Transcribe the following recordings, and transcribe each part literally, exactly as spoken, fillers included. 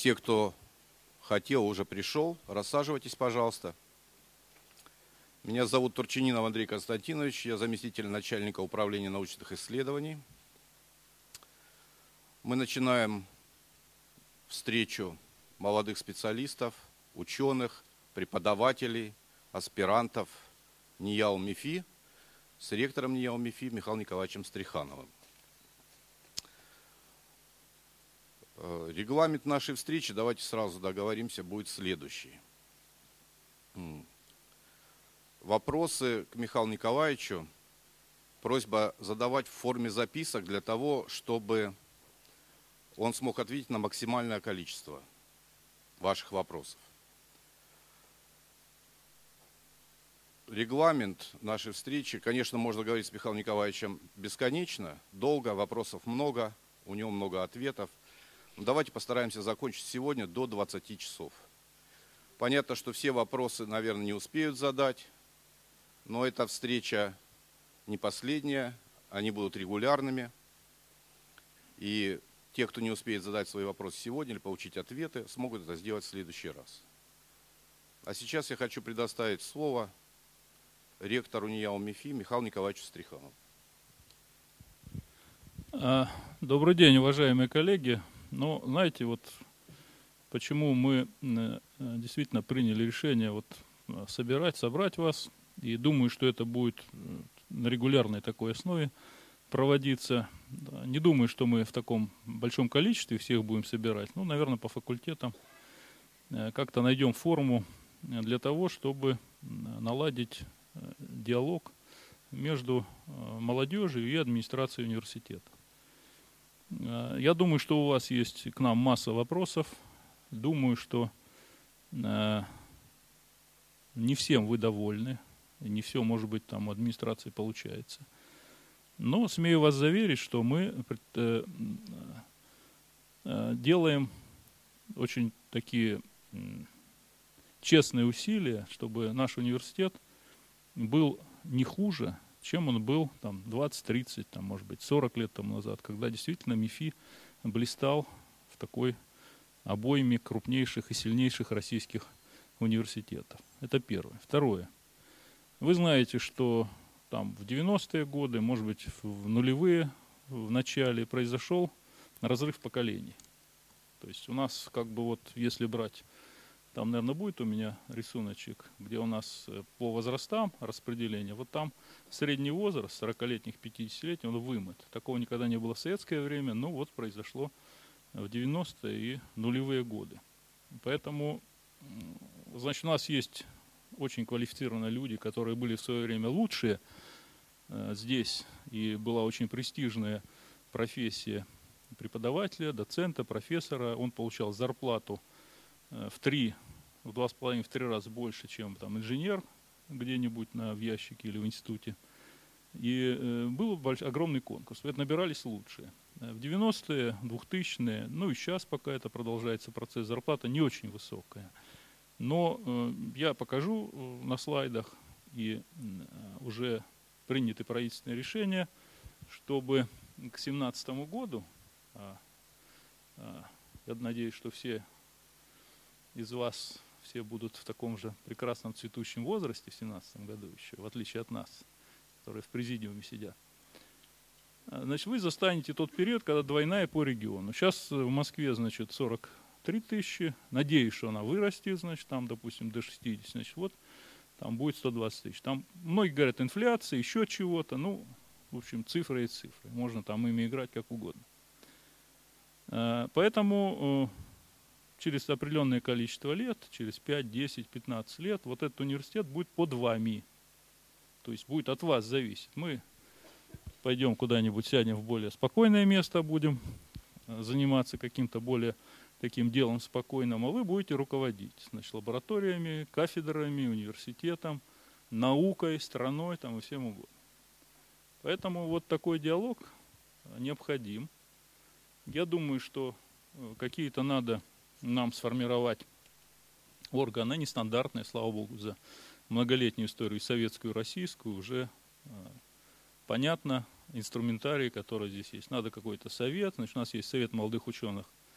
Все, кто хотел, уже пришел. Рассаживайтесь, пожалуйста. Меня зовут Турчининов Андрей Константинович. Я заместитель начальника управления научных исследований. Мы начинаем встречу молодых специалистов, ученых, преподавателей, аспирантов НИЯО МИФИ с ректором НИЯО МИФИ Михаилом Николаевичем Стрихановым. Регламент нашей встречи, давайте сразу договоримся, будет следующий. Вопросы к Михаилу Николаевичу просьба задавать в форме записок для того, чтобы он смог ответить на максимальное количество ваших вопросов. Регламент нашей встречи, конечно, можно говорить с Михаилом Николаевичем бесконечно, долго, вопросов много, у него много ответов. Но давайте постараемся закончить сегодня до двадцати часов. Понятно, что все вопросы, наверное, не успеют задать, но эта встреча не последняя, они будут регулярными. И те, кто не успеет задать свои вопросы сегодня или получить ответы, смогут это сделать в следующий раз. А сейчас я хочу предоставить слово ректору НИЯО МИФИ Михаилу Николаевичу Стриханову. Добрый день, уважаемые коллеги. Ну, знаете, вот почему мы действительно приняли решение вот собирать, собрать вас, и думаю, что это будет на регулярной такой основе проводиться. Не думаю, что мы в таком большом количестве всех будем собирать. Ну, наверное, по факультетам как-то найдем форму для того, чтобы наладить диалог между молодежью и администрацией университета. Я думаю, что у вас есть к нам масса вопросов. Думаю, что не всем вы довольны. Не все, может быть, там у администрации получается. Но смею вас заверить, что мы делаем очень такие честные усилия, чтобы наш университет был не хуже, чем он был там, двадцать, тридцать, там, может быть, сорок лет тому назад, когда действительно МИФИ блистал в такой обойме крупнейших и сильнейших российских университетов. Это первое. Второе. Вы знаете, что там в девяностые годы, может быть, в нулевые, в начале произошел разрыв поколений. То есть у нас, как бы вот, если брать, там, наверное, будет у меня рисуночек, где у нас по возрастам распределение. Вот там средний возраст сорокалетних, пятидесятилетних, он вымыт. Такого никогда не было в советское время, но вот произошло в девяностые и нулевые годы. Поэтому, значит, у нас есть очень квалифицированные люди, которые были в свое время лучшие здесь, и была очень престижная профессия преподавателя, доцента, профессора. Он получал зарплату в три, в два с половиной, в три раза больше, чем там инженер где-нибудь на, в ящике или в институте. И э, был больш, огромный конкурс. Это набирались лучшие. В девяностые, двухтысячные, ну и сейчас пока это продолжается процесс, зарплата не очень высокая. Но э, я покажу э, на слайдах и э, уже приняты правительственные решения, чтобы к две тысячи семнадцатому году, а, а, я надеюсь, что все из вас все будут в таком же прекрасном цветущем возрасте в две тысячи семнадцатом году еще, в отличие от нас, которые в президиуме сидят. Значит, вы застанете тот период, когда двойная по региону. Сейчас в Москве, значит, сорок три тысячи. Надеюсь, что она вырастет, значит, там, допустим, до шестидесяти. Значит, вот там будет сто двадцать тысяч. Там многие говорят инфляция, еще чего-то. Ну, в общем, цифры и цифры. Можно там ими играть как угодно. Поэтому через определенное количество лет, через пять, десять, пятнадцать лет, вот этот университет будет под вами. То есть будет от вас зависеть. Мы пойдем куда-нибудь, сядем в более спокойное место, будем заниматься каким-то более таким делом спокойным, а вы будете руководить, значит, лабораториями, кафедрами, университетом, наукой, страной там, и всем угодно. Поэтому вот такой диалог необходим. Я думаю, что какие-то надо нам сформировать органы, нестандартные, слава богу, за многолетнюю историю советскую и российскую, уже понятно инструментарий, который здесь есть. Надо какой-то совет, значит, у нас есть совет молодых ученых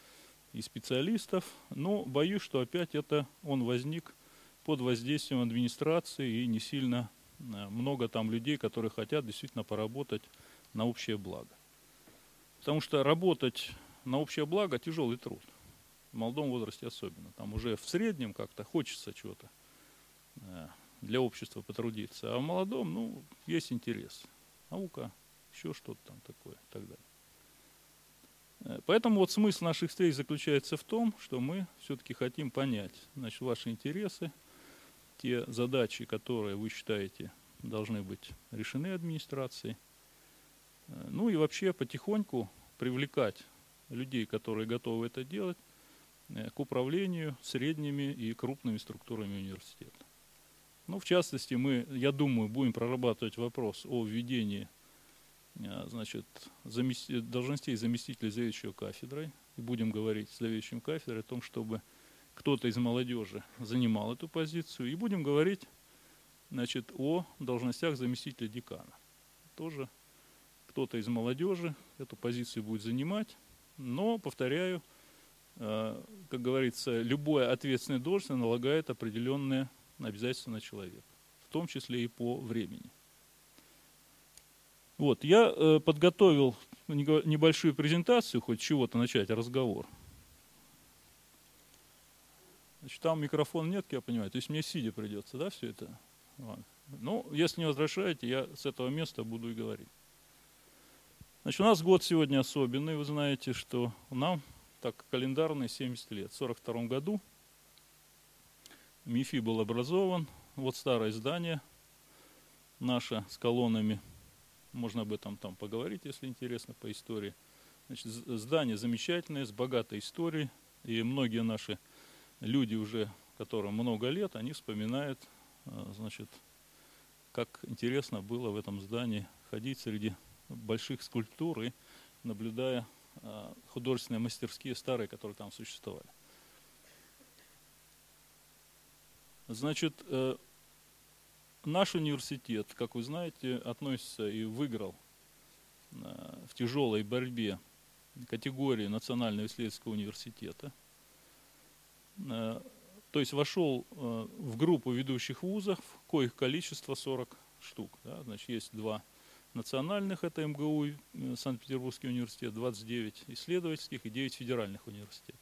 и специалистов, но боюсь, что опять это он возник под воздействием администрации и не сильно много там людей, которые хотят действительно поработать на общее благо. Потому что работать на общее благо – тяжелый труд. В молодом возрасте особенно. Там уже в среднем как-то хочется чего-то для общества потрудиться. А в молодом, ну, есть интерес. Наука, еще что-то там такое и так далее. Поэтому вот смысл наших встреч заключается в том, что мы все-таки хотим понять, значит, ваши интересы, те задачи, которые вы считаете должны быть решены администрацией. Ну и вообще потихоньку привлекать людей, которые готовы это делать, к управлению средними и крупными структурами университета. Ну, в частности, мы, я думаю, будем прорабатывать вопрос о введении, значит, замести, должностей заместителя заведующего кафедрой. И будем говорить с заведующим кафедрой о том, чтобы кто-то из молодежи занимал эту позицию. И будем говорить, значит, о должностях заместителя декана. Тоже кто-то из молодежи эту позицию будет занимать. Но, повторяю, как говорится, любая ответственная должность налагает определенные обязательства на человека, в том числе и по времени. Вот, я э, подготовил небольшую презентацию, хоть чего-то начать разговор. Значит, там микрофон нет, я понимаю, то есть мне сидя придется, да, все это? Ладно. Ну, если не возражаете, я с этого места буду и говорить. Значит, у нас год сегодня особенный, вы знаете, что нам так календарный семьдесят лет. В сорок втором году МИФИ был образован. Вот старое здание наше с колоннами. Можно об этом там поговорить, если интересно, по истории. Значит, здание замечательное, с богатой историей. И многие наши люди уже, которым много лет, они вспоминают, значит, как интересно было в этом здании ходить среди больших скульптур и наблюдая художественные мастерские старые, которые там существовали. Значит, наш университет, как вы знаете, относится и выиграл в тяжелой борьбе категории Национального исследовательского университета. То есть вошел в группу ведущих вузов, коих количество сорок штук. Да? Значит, есть два национальных, это МГУ, Санкт-Петербургский университет, двадцать девять исследовательских и девять федеральных университетов.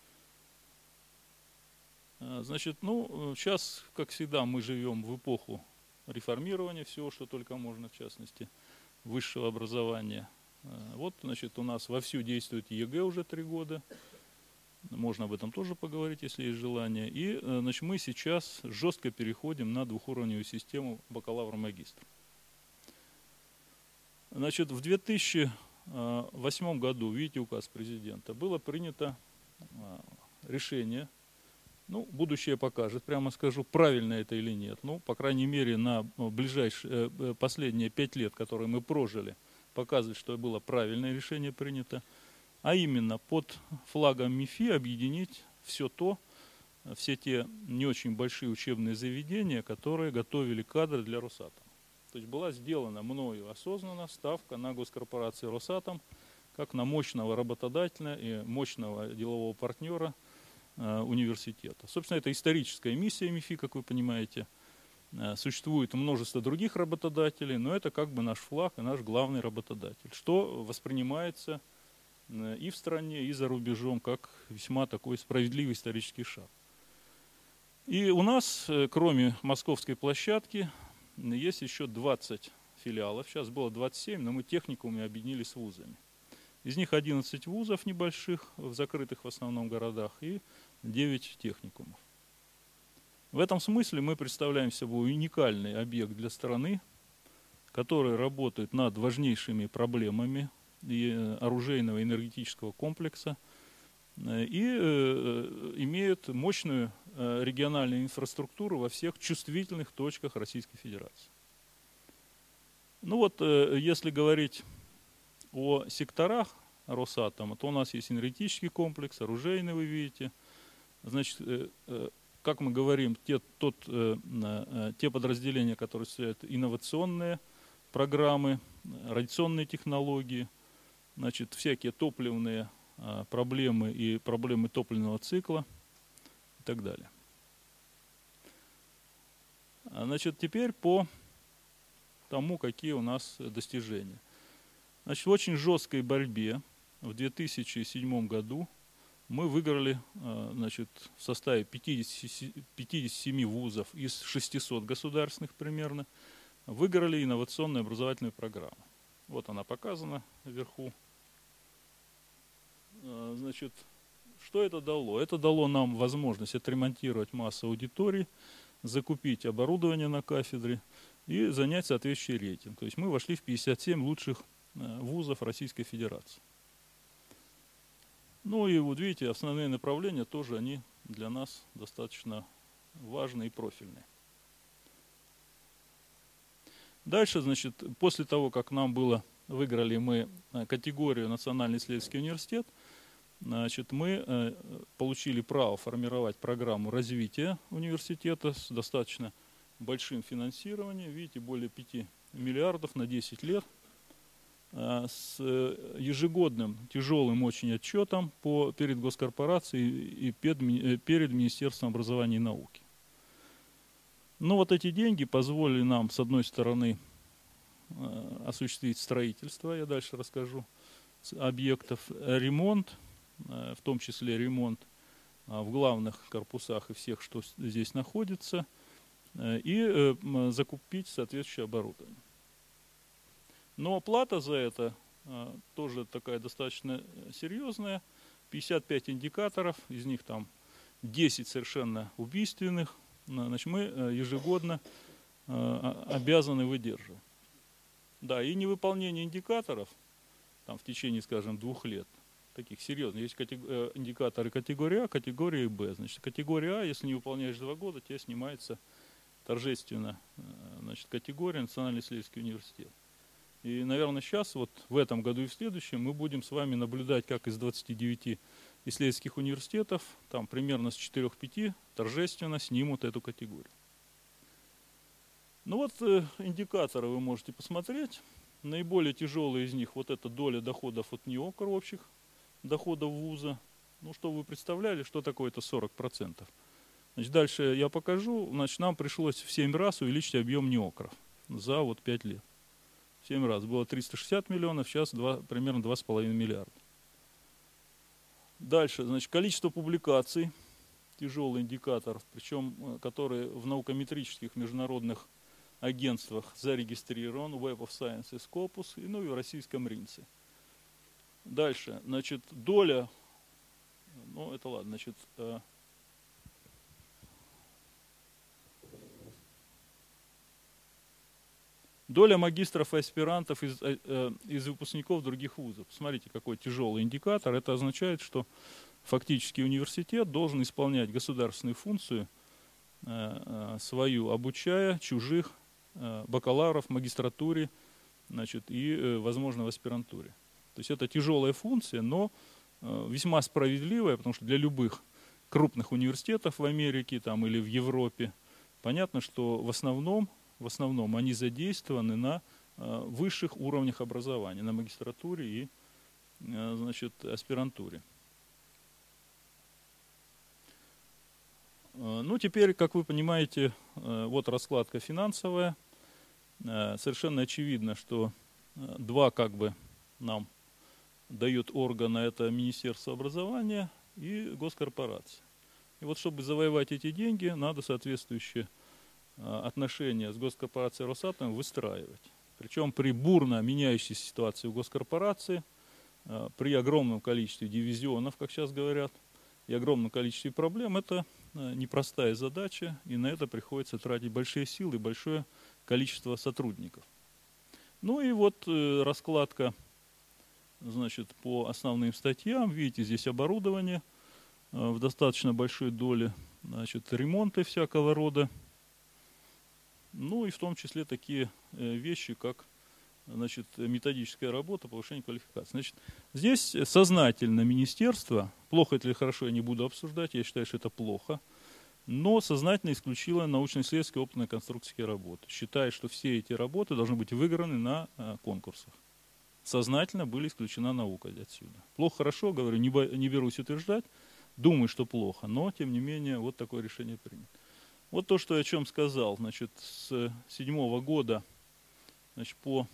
Значит, ну, сейчас, как всегда, мы живем в эпоху реформирования всего, что только можно, в частности, высшего образования. Вот, значит, у нас вовсю действует ЕГЭ уже три года. Можно об этом тоже поговорить, если есть желание. И, значит, мы сейчас жестко переходим на двухуровневую систему бакалавр-магистр. Значит, в две тысячи восьмом году, видите, указ президента, было принято решение, ну, будущее покажет, прямо скажу, правильно это или нет. Ну, по крайней мере, на ближайшие, последние пять лет, которые мы прожили, показывает, что было правильное решение принято. А именно, под флагом МИФИ объединить все то, все те не очень большие учебные заведения, которые готовили кадры для Росатома. То есть была сделана мною осознанно ставка на госкорпорацию Росатом, как на мощного работодателя и мощного делового партнера э, университета. Собственно, это историческая миссия МИФИ, как вы понимаете. Э, существует множество других работодателей, но это как бы наш флаг и наш главный работодатель, что воспринимается э, и в стране, и за рубежом как весьма такой справедливый исторический шаг. И у нас, э, кроме московской площадки, есть еще двадцать филиалов. Сейчас было двадцать семь, но мы техникумы объединили с вузами. Из них одиннадцать вузов небольших, в закрытых в основном городах, и девять техникумов. В этом смысле мы представляем собой уникальный объект для страны, который работает над важнейшими проблемами и оружейного энергетического комплекса и имеет мощную региональную инфраструктуру во всех чувствительных точках Российской Федерации. Ну вот, если говорить о секторах Росатома, то у нас есть энергетический комплекс, оружейный, вы видите. Значит, как мы говорим, те, тот, те подразделения, которые осуществляют инновационные программы, радиационные технологии, значит, всякие топливные проблемы и проблемы топливного цикла и так далее. Значит, теперь по тому, какие у нас достижения. Значит, в очень жесткой борьбе в две тысячи седьмом году мы выиграли, значит, в составе пятидесяти семи вузов из шестисот государственных примерно, выиграли инновационную образовательную программу. Вот она показана вверху. Значит, что это дало? Это дало нам возможность отремонтировать массу аудиторий, закупить оборудование на кафедре и занять соответствующий рейтинг. То есть мы вошли в пятьдесят семь лучших вузов Российской Федерации. Ну и вот видите, основные направления тоже они для нас достаточно важны и профильные. Дальше, значит, после того, как нам было, выиграли мы категорию Национальный исследовательский университет, значит, мы получили право формировать программу развития университета с достаточно большим финансированием, видите, более пяти миллиардов на десять лет, с ежегодным тяжелым очень отчетом по, перед госкорпорацией и перед, перед Министерством образования и науки. Но вот эти деньги позволили нам, с одной стороны, осуществить строительство, я дальше расскажу, объектов, ремонт, в том числе ремонт в главных корпусах и всех, что здесь находится, и закупить соответствующее оборудование. Но плата за это тоже такая достаточно серьезная. пятьдесят пять индикаторов, из них там десять совершенно убийственных. Значит, мы ежегодно обязаны выдерживать. Да, и невыполнение индикаторов там, в течение, скажем, двух лет, таких серьезных. Есть категор... индикаторы категории А, категории Б. Значит, категория А, если не выполняешь два года, тебе снимается торжественно, значит, категория Национальный исследовательский университет. И, наверное, сейчас, вот в этом году и в следующем, мы будем с вами наблюдать, как из двадцати девяти исследовательских университетов, там примерно с четырёх-пяти торжественно снимут эту категорию. Ну вот э, индикаторы вы можете посмотреть. Наиболее тяжелые из них, вот эта доля доходов от НИОКР общих доходов вуза. Ну, что вы представляли, что такое это сорок процентов. Значит, дальше я покажу. Значит, нам пришлось в семь раз увеличить объем НИОКРов за вот пять лет. семь раз. Было триста шестьдесят миллионов, сейчас два, примерно два с половиной миллиарда. Дальше, значит, количество публикаций, тяжелый индикатор, причем которые в наукометрических международных агентствах зарегистрирован, Web of Science и Scopus, и, ну и в российском РИНСе. Дальше, значит, доля, ну это ладно, значит, доля магистров и аспирантов из, из выпускников других вузов. Посмотрите, какой тяжелый индикатор. Это означает, что фактически университет должен исполнять государственную функцию свою, обучая чужих бакалавров в магистратуре, значит, и, возможно, в аспирантуре. То есть это тяжелая функция, но весьма справедливая, потому что для любых крупных университетов в Америке там, или в Европе понятно, что в основном В основном они задействованы на э, высших уровнях образования, на магистратуре и э, значит, аспирантуре. Э, ну, теперь, как вы понимаете, э, вот раскладка финансовая. Э, совершенно очевидно, что э, два как бы нам дают органа, это Министерство образования и госкорпорация. И вот, чтобы завоевать эти деньги, надо соответствующие отношения с госкорпорацией Росатом выстраивать. Причем при бурно меняющейся ситуации в госкорпорации, при огромном количестве дивизионов, как сейчас говорят, и огромном количестве проблем, это непростая задача, и на это приходится тратить большие силы и большое количество сотрудников. Ну и вот раскладка, значит, по основным статьям. Видите, здесь оборудование в достаточно большой доле, значит, ремонты всякого рода. Ну и в том числе такие вещи, как, значит, методическая работа, повышение квалификации. Значит, здесь сознательно министерство, плохо это или хорошо, я не буду обсуждать, я считаю, что это плохо, но сознательно исключило научно-исследовательские опытно-конструкторские работы, считая, что все эти работы должны быть выиграны на конкурсах. сознательно были исключена наука отсюда. Плохо, хорошо, говорю, не, не берусь утверждать, думаю, что плохо, но, тем не менее, вот такое решение принято. Вот то, что я о чем сказал, значит, с седьмого года, значит, по,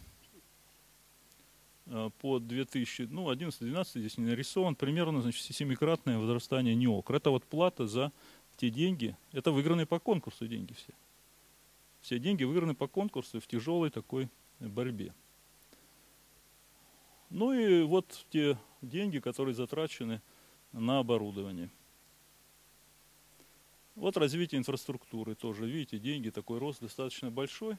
по две тысячи одиннадцатый-двенадцатый здесь не нарисован, примерно, значит, семикратное возрастание НИОКР. Это вот плата за те деньги, это выигранные по конкурсу деньги все. Все деньги выиграны по конкурсу в тяжелой такой борьбе. Ну и вот те деньги, которые затрачены на оборудование. Вот развитие инфраструктуры тоже. Видите, деньги, такой рост достаточно большой.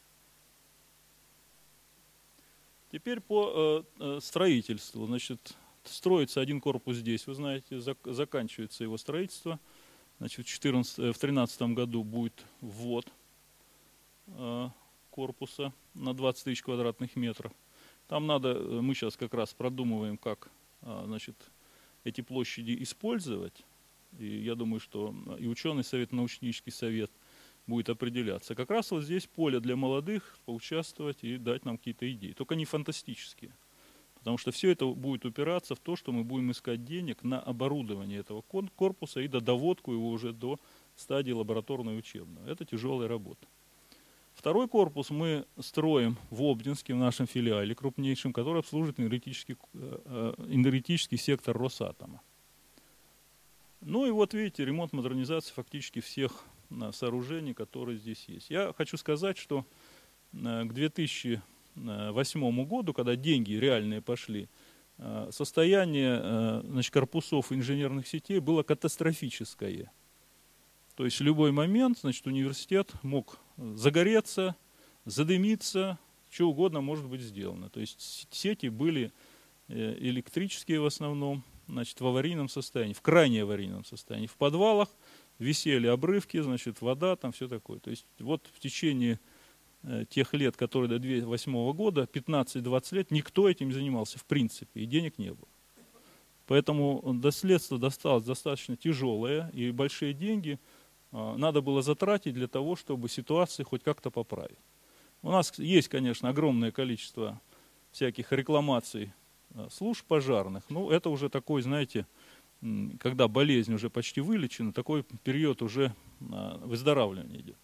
Теперь по э, строительству. Значит, строится один корпус здесь, вы знаете, зак заканчивается его строительство. Значит, в две тысячи тринадцатом году будет ввод э, корпуса на двадцать тысяч квадратных метров. Там надо, мы сейчас как раз продумываем, как, значит, эти площади использовать. И я думаю, что и ученый совет, и научно-технический совет будет определяться. Как раз вот здесь поле для молодых, поучаствовать и дать нам какие-то идеи. Только не фантастические. Потому что все это будет упираться в то, что мы будем искать денег на оборудование этого корпуса и до доводку его уже до стадии лабораторной и учебной. Это тяжелая работа. Второй корпус мы строим в Обнинске, в нашем филиале крупнейшем, который обслуживает энергетический, энергетический сектор Росатома. Ну и вот видите, ремонт, модернизация фактически всех сооружений, которые здесь есть. Я хочу сказать, что к две тысячи восьмому году, когда деньги реальные пошли, состояние, значит, корпусов инженерных сетей было катастрофическое. То есть в любой момент, значит, университет мог загореться, задымиться, что угодно может быть сделано. То есть сети были электрические в основном, значит, в аварийном состоянии, в крайне аварийном состоянии. В подвалах висели обрывки, значит, вода, там все такое. То есть вот в течение тех лет, которые до две тысячи восьмого года, пятнадцать-двадцать лет, никто этим не занимался в принципе, и денег не было. Поэтому наследство досталось достаточно тяжелое, и большие деньги надо было затратить для того, чтобы ситуацию хоть как-то поправить. У нас есть, конечно, огромное количество всяких рекламаций служб пожарных. Ну, это уже такой, знаете, когда болезнь уже почти вылечена, такой период уже выздоравливания идет.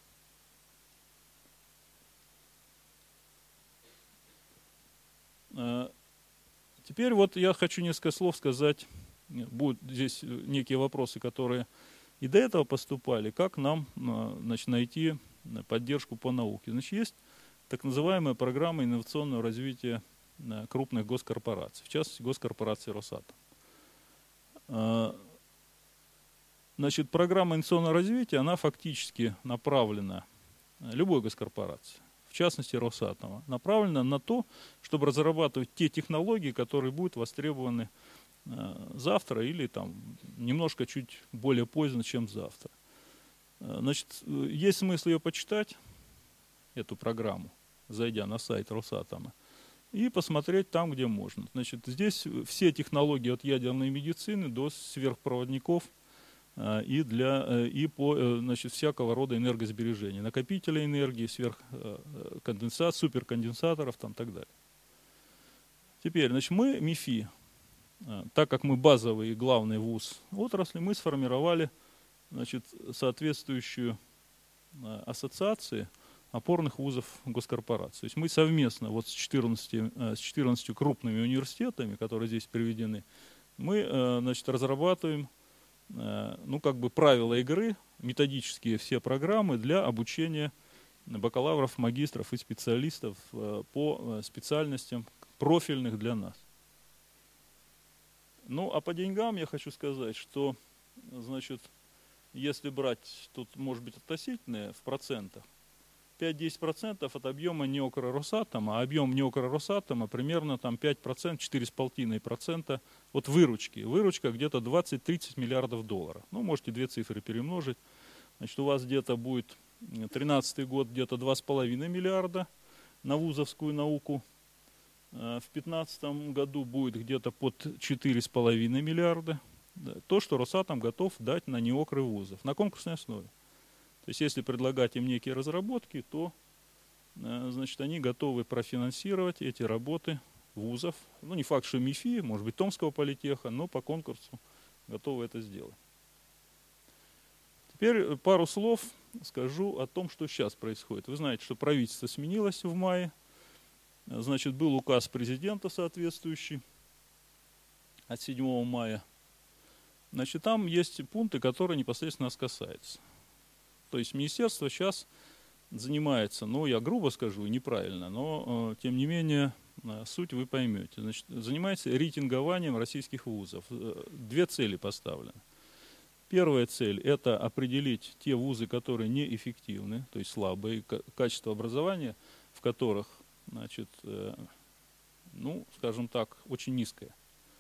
Теперь вот я хочу несколько слов сказать. Будут здесь некие вопросы, которые и до этого поступали, как нам, значит, найти поддержку по науке. Значит, есть так называемая программа инновационного развития крупных госкорпораций, в частности, госкорпорации Росатом. Значит, программа инновационного развития, она фактически направлена, любой госкорпорации, в частности Росатома, направлена на то, чтобы разрабатывать те технологии, которые будут востребованы завтра или там немножко чуть более поздно, чем завтра. Значит, есть смысл ее почитать, эту программу, зайдя на сайт Росатома, и посмотреть там, где можно. Значит, здесь все технологии от ядерной медицины до сверхпроводников и, для, и по, значит, всякого рода энергосбережения, накопителя энергии, сверхконденсат, суперконденсаторов там, и так далее. Теперь, значит, мы, МИФИ, так как мы базовый и главный вуз отрасли, мы сформировали, значит, соответствующую ассоциацию опорных вузов госкорпораций. То есть мы совместно вот с четырнадцатью, с четырнадцатью крупными университетами, которые здесь приведены, мы, значит, разрабатываем, ну, как бы правила игры, методические все программы для обучения бакалавров, магистров и специалистов по специальностям профильных для нас. Ну, а по деньгам я хочу сказать, что, значит, если брать, тут может быть относительные в процентах, пять-десять процентов от объема НИОКРа Росатома, а объем НИОКРа Росатома примерно там пять процентов, четыре с половиной процента от выручки. Выручка где-то двадцать-тридцать миллиардов долларов. Ну, можете две цифры перемножить. Значит, у вас где-то будет тринадцатый год где-то два с половиной миллиарда на вузовскую науку. В пятнадцатом году будет где-то под четыре с половиной миллиарда. То, что Росатом готов дать на НИОКРы вузов на конкурсной основе. То есть, если предлагать им некие разработки, то, значит, они готовы профинансировать эти работы вузов. Ну, не факт, что МИФИ, может быть, Томского политеха, но по конкурсу готовы это сделать. Теперь пару слов скажу о том, что сейчас происходит. Вы знаете, что правительство сменилось в мае. Значит, был указ президента соответствующий от седьмого мая. Значит, там есть пункты, которые непосредственно нас касаются. То есть министерство сейчас занимается, ну, я грубо скажу, неправильно, но, тем не менее, суть вы поймете. Значит, занимается рейтингованием российских вузов. Две цели поставлены. Первая цель – это определить те вузы, которые неэффективны, то есть слабые, качество образования, в которых, значит, ну, скажем так, очень низкое.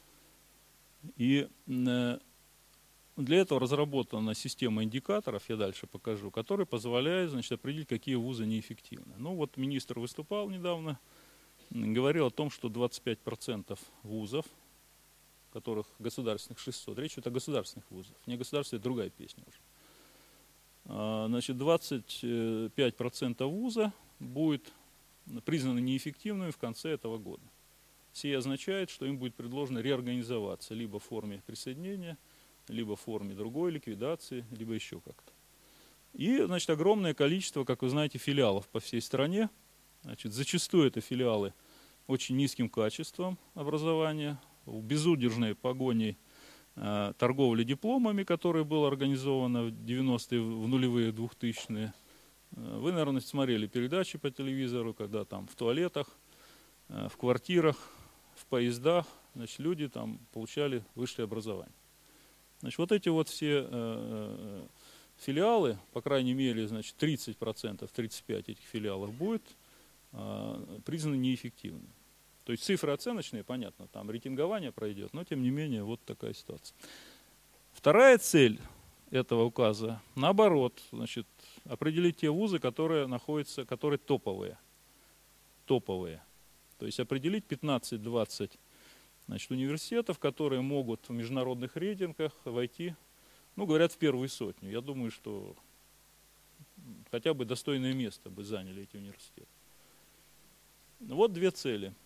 И для этого разработана система индикаторов, я дальше покажу, которые позволяют, значит, определить, какие вузы неэффективны. Ну вот министр выступал недавно, говорил о том, что двадцать пять процентов вузов, которых государственных шестьсот, речь идет о государственных вузах, не государственные, другая песня уже. Значит, двадцать пять процентов вуза будет признаны неэффективными в конце этого года. Сие означает, что им будет предложено реорганизоваться либо в форме присоединения, либо в форме другой ликвидации, либо еще как-то. И, значит, огромное количество, как вы знаете, филиалов по всей стране. Значит, зачастую это филиалы очень низким качеством образования, в безудержной погоне э, торговли дипломами, которая была организована в девяностые, в нулевые, двухтысячные. Вы, наверное, смотрели передачи по телевизору, когда там в туалетах, э, в квартирах, в поездах, значит, люди там получали высшее образование. Значит, вот эти вот все э, филиалы, по крайней мере, значит, тридцать процентов, тридцать пять процентов этих филиалов будет э, признаны неэффективными. То есть цифры оценочные, понятно, там рейтингование пройдет, но тем не менее вот такая ситуация. Вторая цель этого указа, наоборот, значит, определить те вузы, которые находятся, которые топовые. Топовые. То есть определить пятнадцать-двадцать значит, университетов, которые могут в международных рейтингах войти, ну, говорят, в первую сотню. Я думаю, что хотя бы достойное место бы заняли эти университеты. Вот две цели.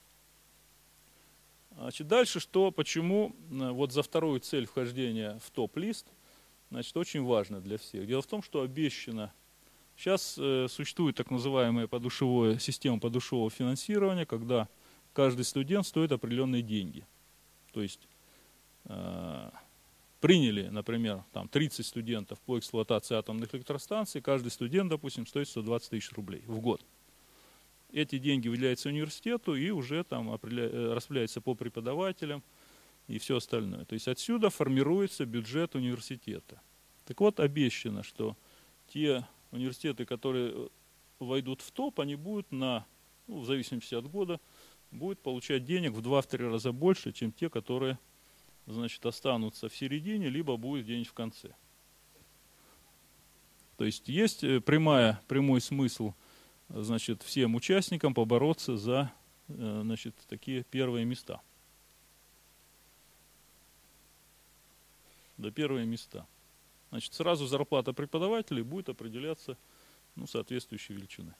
Значит, дальше что, почему вот за вторую цель вхождения в топ-лист, значит, очень важно для всех. Дело в том, что обещано, сейчас э, существует так называемая подушевая система подушевого финансирования, когда каждый студент стоит определенные деньги. То есть э, приняли, например, там тридцать студентов по эксплуатации атомных электростанций, каждый студент, допустим, стоит сто двадцать тысяч рублей в год. Эти деньги выделяются университету и уже там распределяются по преподавателям и все остальное. То есть отсюда формируется бюджет университета. Так вот, обещано, что те университеты, которые войдут в топ, они будут на, ну, в зависимости от года, будут получать денег в два-три раза больше, чем те, которые, значит, останутся в середине, либо будет где-нибудь в конце. То есть есть прямая, прямой смысл, значит, всем участникам побороться за, значит, такие первые места. За первые места. Значит, сразу зарплата преподавателей будет определяться, ну, соответствующей величины.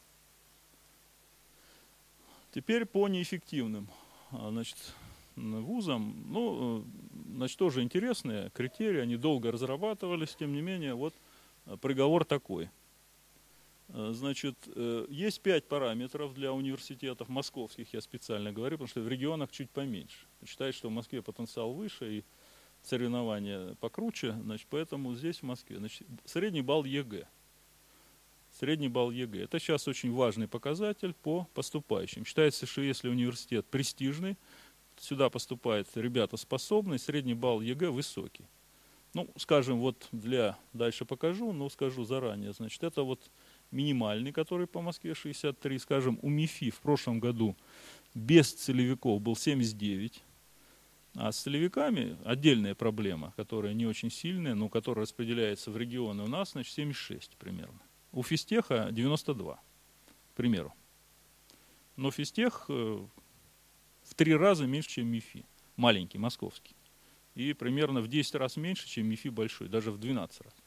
Теперь по неэффективным, значит, вузам, ну, значит, тоже интересные критерии, они долго разрабатывались, тем не менее, вот приговор такой. Значит, есть пять параметров для университетов московских, я специально говорю, потому что в регионах чуть поменьше. Считают, что в Москве потенциал выше и соревнования покруче, значит, поэтому здесь в Москве. Значит, средний балл ЕГЭ. Средний балл ЕГЭ. Это сейчас очень важный показатель по поступающим. Считается, что если университет престижный, сюда поступают ребята способные, средний балл ЕГЭ высокий. Ну, скажем, вот для, дальше покажу, но скажу заранее, значит, это вот минимальный, который по Москве шестьдесят три, скажем, у МИФИ в прошлом году без целевиков был семьдесят девять, а с целевиками отдельная проблема, которая не очень сильная, но которая распределяется в регионы у нас, значит, семьдесят шесть примерно. У физтеха девяносто два, к примеру. Но физтех в три раза меньше, чем МИФИ, маленький, московский. И примерно в десять раз меньше, чем МИФИ большой, даже в двенадцать раз.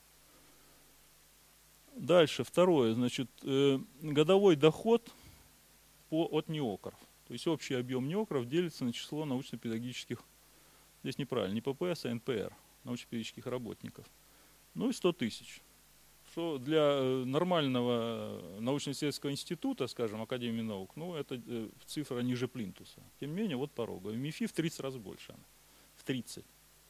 Дальше, второе, значит, э, годовой доход по, от НИОКРов. То есть общий объем НИОКРов делится на число научно-педагогических, здесь неправильно, не ППС, а эн пэ эр, научно-педагогических работников. Ну и сто тысяч. Что для нормального научно-исследовательского института, скажем, Академии наук, ну это цифра ниже плинтуса. Тем не менее, вот порога. В МИФИ в тридцать раз больше она. В тридцать.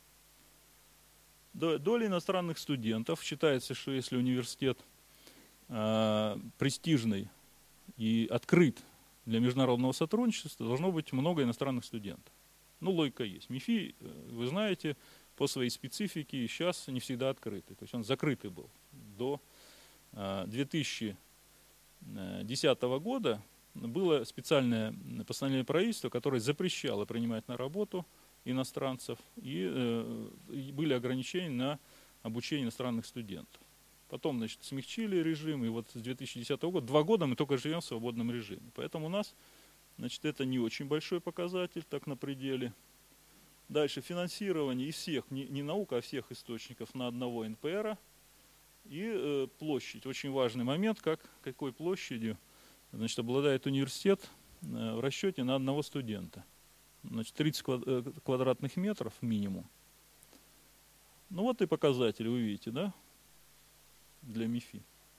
Доля иностранных студентов. Считается, что если университет э, престижный и открыт для международного сотрудничества, должно быть много иностранных студентов. Ну, логика есть. МИФИ, вы знаете, по своей специфике сейчас не всегда открытый. То есть он закрытый был. До две тысячи десятого года было специальное постановление правительства, которое запрещало принимать на работу иностранцев, и, э, и были ограничения на обучение иностранных студентов. Потом, значит, смягчили режим, и вот с две тысячи десятого года, два года мы только живем в свободном режиме. Поэтому у нас, значит, это не очень большой показатель, так на пределе. Дальше финансирование из всех, не, не наука, а всех источников на одного эн пэ эра. И э, площадь, очень важный момент, как, какой площадью, значит, обладает университет э, в расчете на одного студента. Значит, тридцать квадратных метров минимум. Ну вот и показатели, вы видите, да, для МИФИ.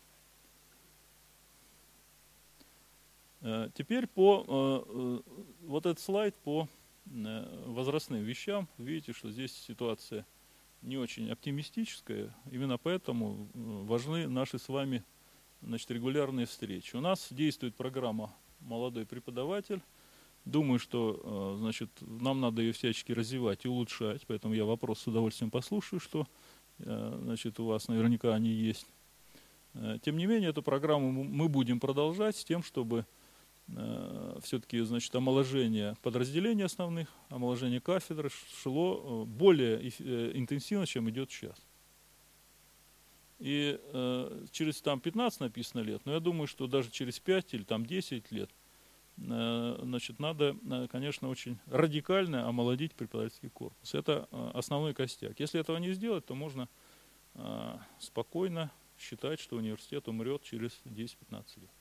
Э, теперь по, э, э, вот этот слайд по э, возрастным вещам. Видите, что здесь ситуация не очень оптимистическая, именно поэтому важны наши с вами, значит, регулярные встречи. У нас действует программа «Молодой преподаватель». Думаю, что, значит, нам надо ее всячески развивать и улучшать, поэтому я вопрос с удовольствием послушаю, что, значит, у вас наверняка они есть. Тем не менее, эту программу мы будем продолжать с тем, чтобы все-таки, значит, омоложение подразделений основных, омоложение кафедры шло более интенсивно, чем идет сейчас. И э, через там пятнадцать написано лет, но я думаю, что даже через пять или там десять лет, э, значит, надо, конечно, очень радикально омолодить преподавательский корпус. Это э, основной костяк. Если этого не сделать, то можно э, спокойно считать, что университет умрет через десять-пятнадцать лет.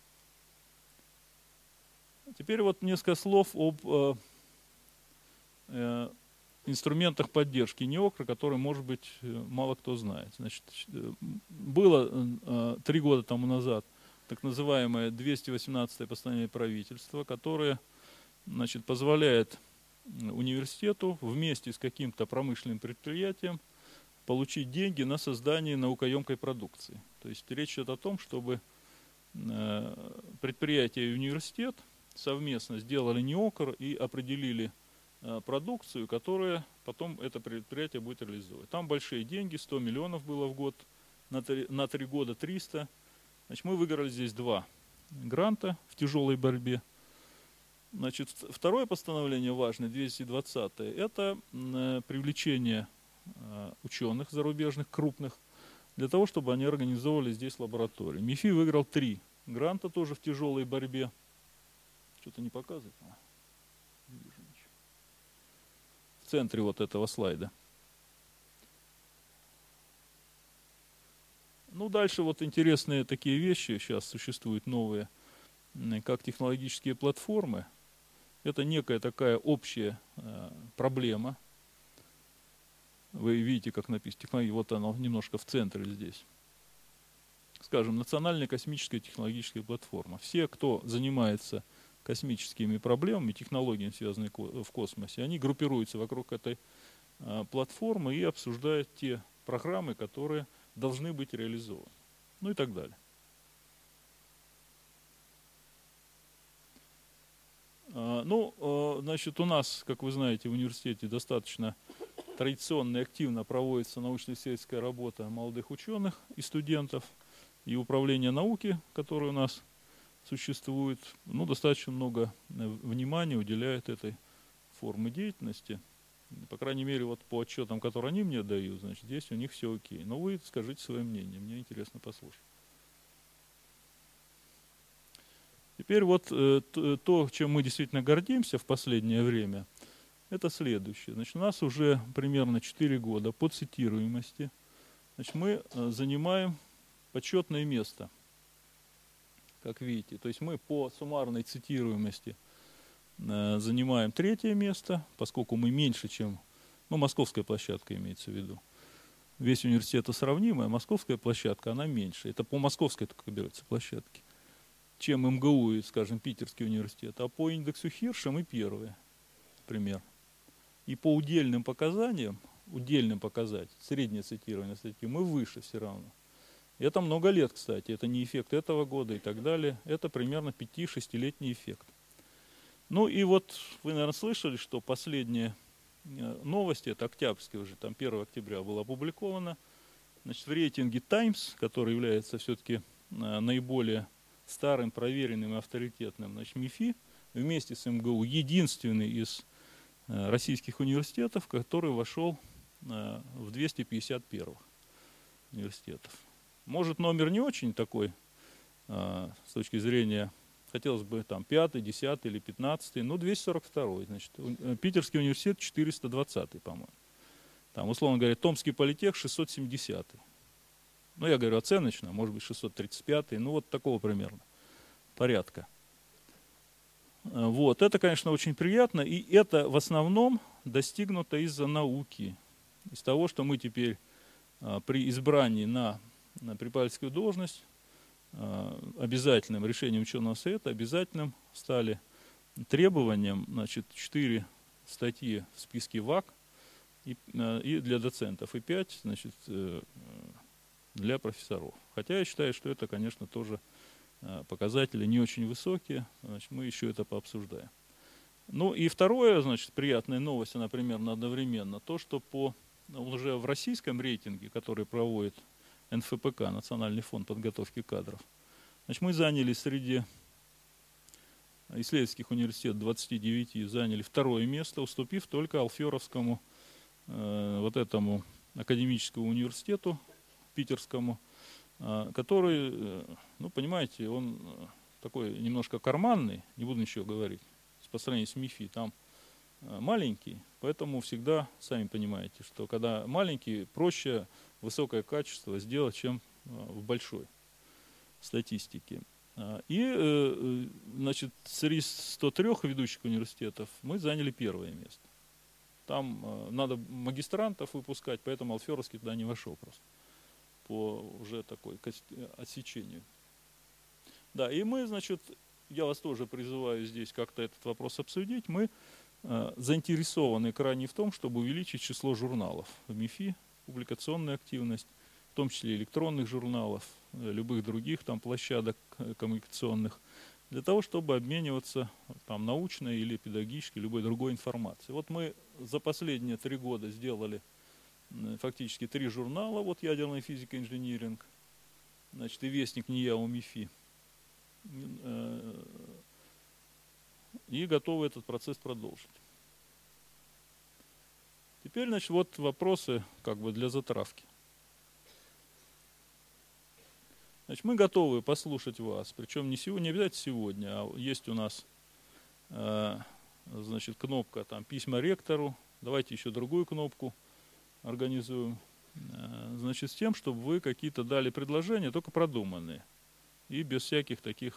Теперь вот несколько слов об э, э, инструментах поддержки НИОКРа, которые, может быть, мало кто знает. Значит, было э, три года тому назад так называемое двести восемнадцатое постановление правительства, которое, значит, позволяет университету вместе с каким-то промышленным предприятием получить деньги на создание наукоемкой продукции. То есть речь идет о том, чтобы э, предприятие и университет совместно сделали НИОКР и определили э, продукцию, которая потом это предприятие будет реализовывать. Там большие деньги, сто миллионов было в год, на три, на три года триста. Значит, мы выиграли здесь два гранта в тяжелой борьбе. Значит, второе постановление важное, двести двадцатое, это э, привлечение э, ученых зарубежных, крупных, для того, чтобы они организовывали здесь лаборатории. МИФИ выиграл три гранта тоже в тяжелой борьбе. Что-то не показывает. Не вижу ничего. В центре вот этого слайда. Ну, дальше вот интересные такие вещи сейчас существуют новые, как технологические платформы. Это некая такая общая э, проблема. Вы видите, как написано, технология, вот оно немножко в центре здесь. Скажем, национальная космическая технологическая платформа. Все, кто занимается космическими проблемами, технологиями, связанными в космосе, они группируются вокруг этой а, платформы и обсуждают те программы, которые должны быть реализованы. Ну и так далее. А, ну, а, значит, у нас, как вы знаете, в университете достаточно традиционно и активно проводится научно-исследовательская работа молодых ученых и студентов, и управление науки, которое у нас существует, ну, достаточно много внимания уделяет этой форме деятельности. По крайней мере, вот по отчетам, которые они мне дают, значит, здесь у них все окей. Но вы скажите свое мнение, мне интересно послушать. Теперь вот э, то, чем мы действительно гордимся в последнее время, это следующее. Значит, у нас уже примерно четыре года по цитируемости. Значит, мы э, занимаем почетное место. Как видите, то есть мы по суммарной цитируемости занимаем третье место, поскольку мы меньше, чем, ну, московская площадка имеется в виду. Весь университет сравнимый, а московская площадка, она меньше. Это по московской только берется площадке, чем МГУ и, скажем, Питерский университет. А по индексу Хирша мы первые, например. И по удельным показаниям, удельным показателям, среднее цитирование статьи, мы выше все равно. Это много лет, кстати, это не эффект этого года и так далее. Это примерно пяти-шестилетний эффект. Ну и вот вы, наверное, слышали, что последние новости, это октябрьские уже, там первого октября было опубликовано, значит, в рейтинге Times, который является все-таки наиболее старым, проверенным и авторитетным, значит, МИФИ, вместе с МГУ единственный из российских университетов, который вошел в двести пятьдесят первых университетов. Может, номер не очень такой, с точки зрения, хотелось бы там пятый, десятый или пятнадцатый, но двести сорок второй. Значит, Питерский университет четыреста двадцатый, по-моему. Там, условно говоря, Томский политех шестьсот семидесятый. Ну, я говорю оценочно, может быть, шестьсот тридцать пятый, ну, вот такого примерно порядка. Вот, это, конечно, очень приятно, и это в основном достигнуто из-за науки, из того, что мы теперь при избрании на, на преподавательскую должность обязательным решением ученого совета, обязательным стали требованием, значит, четыре статьи в списке ВАК и, и для доцентов, и пять, значит, для профессоров. Хотя я считаю, что это, конечно, тоже показатели не очень высокие, значит, мы еще это пообсуждаем. Ну и второе, значит, приятная новость, она примерно одновременно, то, что по уже в российском рейтинге, который проводит эн эф пэ ка, Национальный фонд подготовки кадров, значит, мы заняли среди исследовательских университетов двадцати девяти, заняли второе место, уступив только Алферовскому, э, вот этому академическому университету питерскому, который, ну, понимаете, он такой немножко карманный, не буду ничего говорить, по сравнению с МИФИ, там маленький, поэтому всегда, сами понимаете, что когда маленький, проще высокое качество сделать, чем в большой статистике. И, значит, среди ста трёх ведущих университетов мы заняли первое место. Там надо магистрантов выпускать, поэтому Алферовский туда не вошел просто. По уже такой отсечению. Да, и мы, значит, я вас тоже призываю здесь как-то этот вопрос обсудить. Мы э, заинтересованы крайне в том, чтобы увеличить число журналов в МИФИ, публикационная активность, в том числе электронных журналов, э, любых других там площадок э, коммуникационных, для того, чтобы обмениваться там научной или педагогической, любой другой информацией. Вот мы за последние три года сделали фактически три журнала, вот ядерная физика, инжиниринг, значит, и вестник НИЯО МИФИ. И готовы этот процесс продолжить. Теперь, значит, вот вопросы как бы для затравки. Значит, мы готовы послушать вас, причем не сегодня, не обязательно сегодня, а есть у нас, значит, кнопка там «Письма ректору», давайте еще другую кнопку организуем, значит, с тем, чтобы вы какие-то дали предложения, только продуманные, и без всяких таких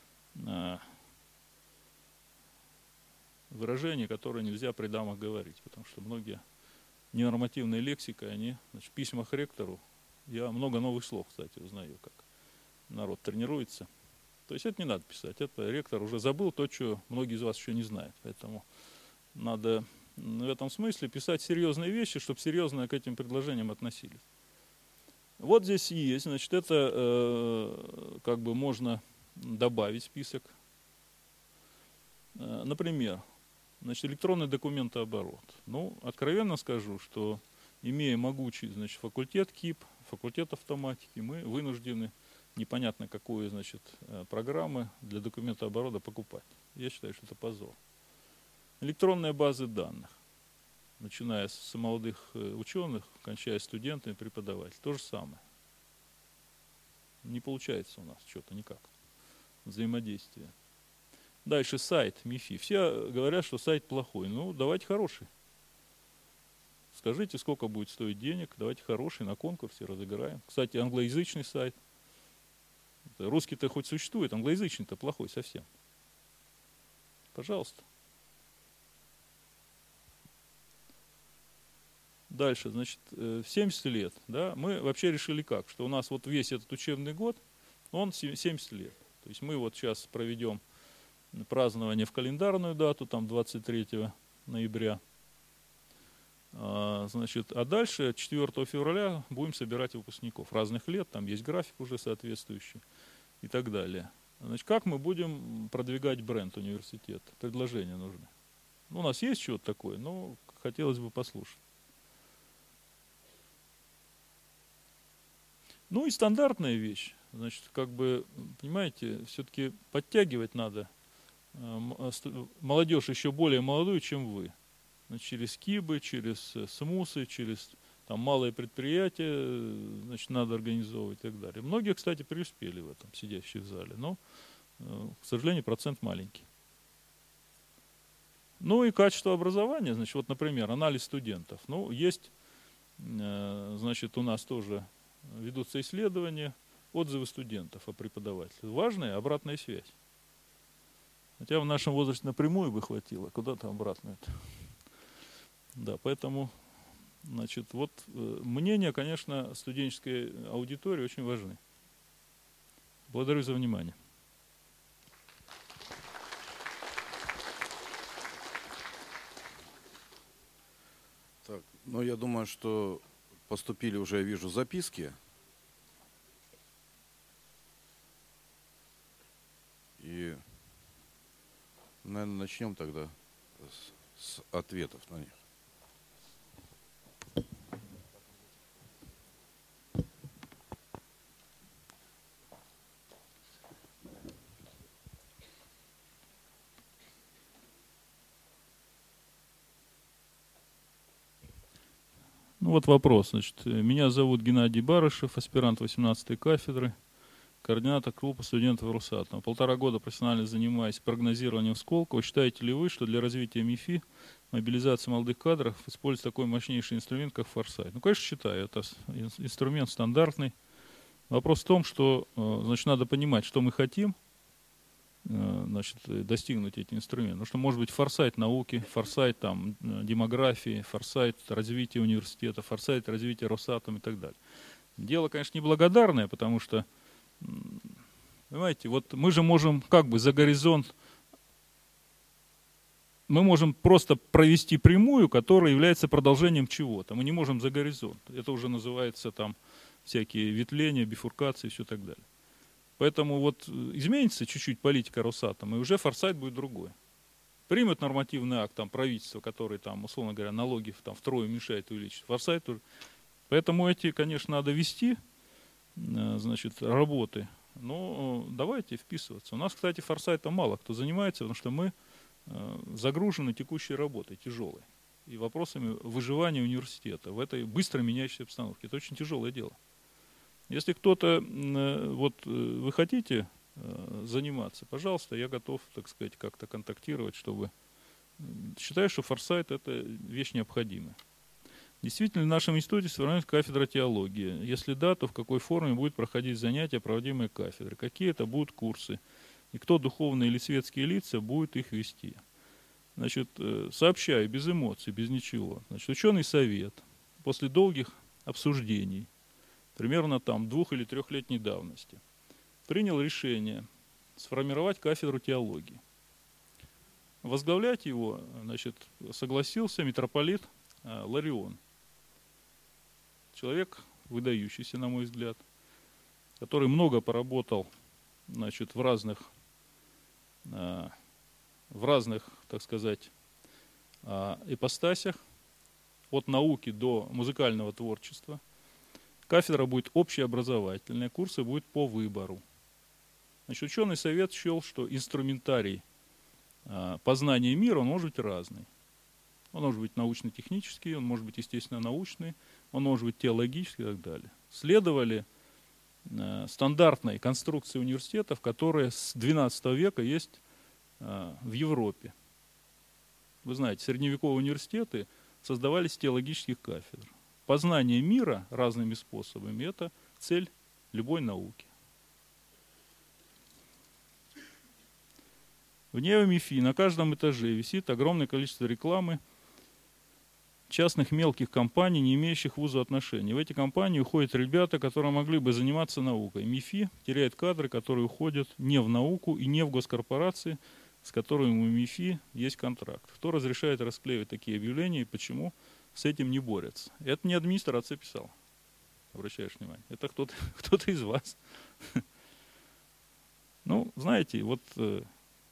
выражений, которые нельзя при дамах говорить, потому что многие ненормативной лексикой, они, значит, в письмах ректору, я много новых слов, кстати, узнаю, как народ тренируется. То есть это не надо писать, это ректор уже забыл то, что многие из вас еще не знают, поэтому надо в этом смысле писать серьезные вещи, чтобы серьезно к этим предложениям относились. Вот здесь есть, значит, это э, как бы можно добавить список. Э, например, значит, электронный документооборот. Ну, откровенно скажу, что имея могучий, значит, факультет КИП, факультет автоматики, мы вынуждены непонятно какую, значит, программы для документооборота покупать. Я считаю, что это позор. Электронные базы данных, начиная с молодых ученых, кончая студентами, преподавателями. То же самое. Не получается у нас что-то никак. Взаимодействие. Дальше сайт МИФИ. Все говорят, что сайт плохой. Ну, давайте хороший. Скажите, сколько будет стоить денег. Давайте хороший, на конкурсе разыграем. Кстати, англоязычный сайт. Русский-то хоть существует, англоязычный-то плохой совсем. Пожалуйста. Дальше, значит, в семьдесят лет, да, мы вообще решили как, что у нас вот весь этот учебный год, он семьдесят лет. То есть мы вот сейчас проведем празднование в календарную дату, там двадцать третьего ноября. А, значит, а дальше четвёртого февраля будем собирать выпускников разных лет, там есть график уже соответствующий и так далее. Значит, как мы будем продвигать бренд университета? Предложения нужны. Ну, у нас есть что-то такое, но хотелось бы послушать. Ну и стандартная вещь. Значит, как бы, понимаете, все-таки подтягивать надо молодежь еще более молодую, чем вы. Значит, через КИБы, через СМУСы, через там, малые предприятия, значит, надо организовывать и так далее. Многие, кстати, преуспели в этом, сидящие в зале, но, к сожалению, процент маленький. Ну и качество образования, значит, вот, например, анализ студентов. Ну, есть, значит, у нас тоже ведутся исследования, отзывы студентов о преподавателях. Важная обратная связь. Хотя в нашем возрасте напрямую бы хватило, куда-то обратно это. Да, поэтому, значит, вот мнения, конечно, студенческой аудитории очень важны. Благодарю за внимание. Так, ну, я думаю, что поступили уже, я вижу, записки. И, наверное, начнем тогда с, с ответов на них. Ну вот вопрос. Значит, меня зовут Геннадий Барышев, аспирант восемнадцатой кафедры, координатор клуба студентов Росатома. Полтора года профессионально занимаюсь прогнозированием Сколково. Считаете ли вы, что для развития МИФИ, мобилизации молодых кадров, используется такой мощнейший инструмент, как форсайт? Ну, конечно, считаю. Это инструмент стандартный. Вопрос в том, что, значит, надо понимать, что мы хотим, значит, достигнуть эти инструменты. Потому что может быть форсайт науки, форсайт там, демографии, форсайт развития университета, форсайт развития Росатома и так далее. Дело, конечно, неблагодарное, потому что, понимаете, вот мы же можем как бы за горизонт, мы можем просто провести прямую, которая является продолжением чего-то. Мы не можем за горизонт. Это уже называется там всякие ветвления, бифуркации и все так далее. Поэтому вот изменится чуть-чуть политика Росатома, и уже форсайт будет другой. Примет нормативный акт там, правительства, который, там, условно говоря, налоги там, втрое уменьшает и увеличит. Форсайт. Поэтому эти, конечно, надо вести, значит, работы. Но давайте вписываться. У нас, кстати, форсайтом мало кто занимается, потому что мы загружены текущей работой, тяжелой. И вопросами выживания университета в этой быстро меняющейся обстановке. Это очень тяжелое дело. Если кто-то, вот вы хотите заниматься, пожалуйста, я готов, так сказать, как-то контактировать, чтобы... Считаю, что форсайт – это вещь необходимая. Действительно, в нашем институте сформируется кафедра теологии. Если да, то в какой форме будет проходить занятия, проводимые кафедрой? Какие это будут курсы? И кто, духовные или светские лица, будет их вести? Значит, сообщаю, без эмоций, без ничего. Значит, ученый совет после долгих обсуждений, примерно там двух- или трехлетней давности, принял решение сформировать кафедру теологии. Возглавлять его, значит, согласился митрополит Ларион. Человек выдающийся, на мой взгляд, который много поработал, значит, в разных, в разных, так сказать, ипостасях, от науки до музыкального творчества. Кафедра будет общеобразовательная, курсы будут по выбору. Значит, ученый совет счел, что инструментарий познания мира, он может быть разный. Он может быть научно-технический, он может быть, естественно, научный, он может быть теологический и так далее. Следовали стандартной конструкции университетов, которые с двенадцатого века есть в Европе. Вы знаете, средневековые университеты создавались с теологических кафедр. Познание мира разными способами – это цель любой науки. В НЕО МИФИ на каждом этаже висит огромное количество рекламы частных мелких компаний, не имеющих к вузу отношений. В эти компании уходят ребята, которые могли бы заниматься наукой. МИФИ теряет кадры, которые уходят не в науку и не в госкорпорации, с которыми у МИФИ есть контракт. Кто разрешает расклеивать такие объявления и почему с этим не борются? Это не администрация писала, обращаешь внимание. Это кто-то, кто-то из вас. Ну, знаете, вот э,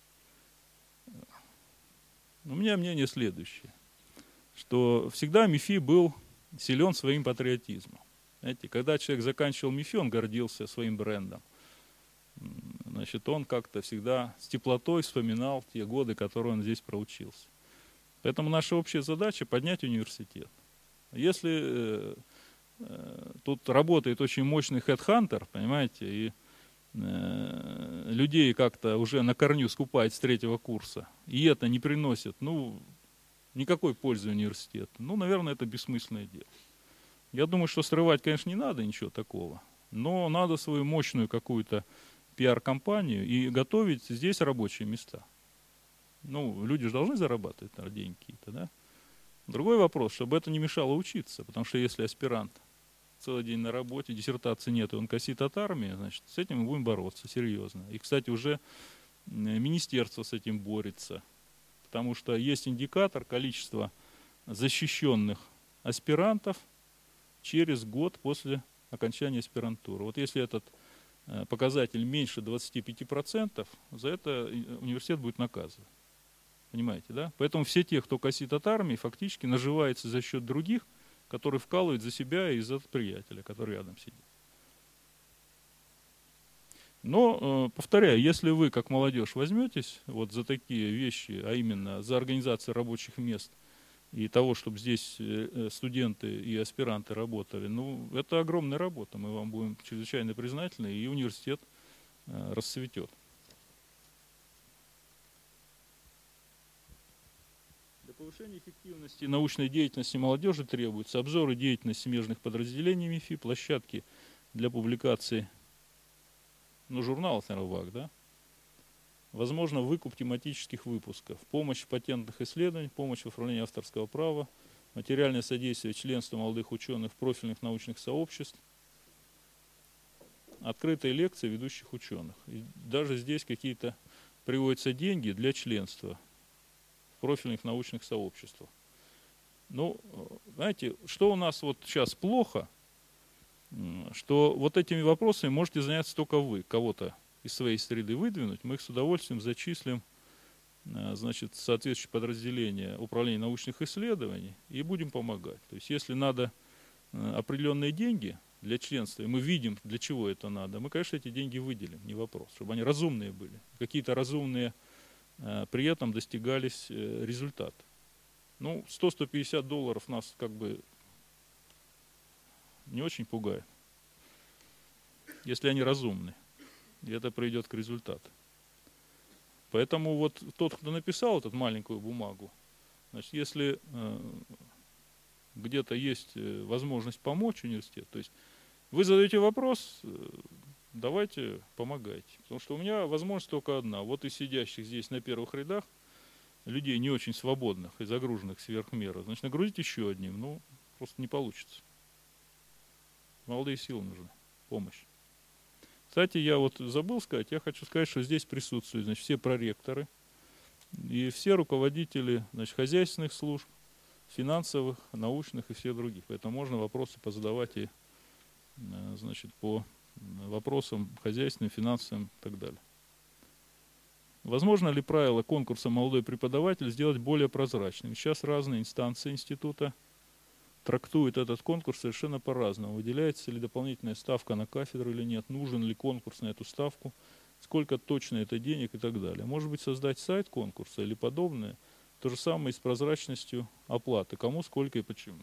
у меня мнение следующее, что всегда МИФИ был силен своим патриотизмом. Знаете, когда человек заканчивал МИФИ, он гордился своим брендом. Значит, он как-то всегда с теплотой вспоминал те годы, которые он здесь проучился. Поэтому наша общая задача – поднять университет. Если э, э, тут работает очень мощный хедхантер, понимаете, и э, людей как-то уже на корню скупает с третьего курса, и это не приносит, ну, никакой пользы университету, ну, наверное, это бессмысленное дело. Я думаю, что срывать, конечно, не надо ничего такого, но надо свою мощную какую-то пиар-компанию и готовить здесь рабочие места. Ну, люди же должны зарабатывать наверное, деньги какие-то, да? Другой вопрос, чтобы это не мешало учиться, потому что если аспирант целый день на работе, диссертации нет, и он косит от армии, значит, с этим мы будем бороться серьезно. И, кстати, уже министерство с этим борется, потому что есть индикатор количества защищенных аспирантов через год после окончания аспирантуры. Вот если этот показатель меньше двадцати пяти процентов, за это университет будет наказан. Понимаете, да? Поэтому все те, кто косит от армии, фактически наживается за счет других, которые вкалывают за себя и за приятеля, который рядом сидит. Но, повторяю, если вы, как молодежь, возьметесь вот за такие вещи, а именно за организацию рабочих мест и того, чтобы здесь студенты и аспиранты работали, ну, это огромная работа. Мы вам будем чрезвычайно признательны, и университет расцветет. Для повышения эффективности научной деятельности молодежи требуются обзоры деятельности смежных подразделений МИФИ, площадки для публикации, ну, журналов, наверное, ВАК, да? Возможно, выкуп тематических выпусков, помощь в патентных исследованиях, помощь в оформлении авторского права, материальное содействие членству молодых ученых в профильных научных сообществ, открытые лекции ведущих ученых. И даже здесь какие-то приводятся деньги для членства в профильных научных сообществах. Ну, знаете, что у нас вот сейчас плохо, что вот этими вопросами можете заняться только вы, кого-то из своей среды выдвинуть, мы их с удовольствием зачислим, значит, в соответствующее подразделение управления научных исследований и будем помогать. То есть, если надо определенные деньги для членства, и мы видим, для чего это надо, мы, конечно, эти деньги выделим, не вопрос, чтобы они разумные были, какие-то разумные, при этом достигались результаты. Ну, сто — сто пятьдесят долларов нас как бы не очень пугает, если они разумны. И это приведет к результату. Поэтому вот тот, кто написал эту маленькую бумагу, значит, если э, где-то есть возможность помочь университету, то есть вы задаете вопрос, э, давайте помогайте. Потому что у меня возможность только одна. Вот из сидящих здесь на первых рядах людей не очень свободных и загруженных сверх меры, значит, нагрузить еще одним, ну, просто не получится. Молодые силы нужны, помощь. Кстати, я вот забыл сказать, я хочу сказать, что здесь присутствуют, значит, все проректоры и все руководители, значит, хозяйственных служб, финансовых, научных и всех других. Поэтому можно вопросы позадавать и, значит, по вопросам хозяйственным, финансовым и так далее. Возможно ли правила конкурса «Молодой преподаватель» сделать более прозрачным? Сейчас разные инстанции института трактует этот конкурс совершенно по-разному. Выделяется ли дополнительная ставка на кафедру или нет, нужен ли конкурс на эту ставку, сколько точно это денег и так далее. Может быть, создать сайт конкурса или подобное, то же самое и с прозрачностью оплаты, кому, сколько и почему.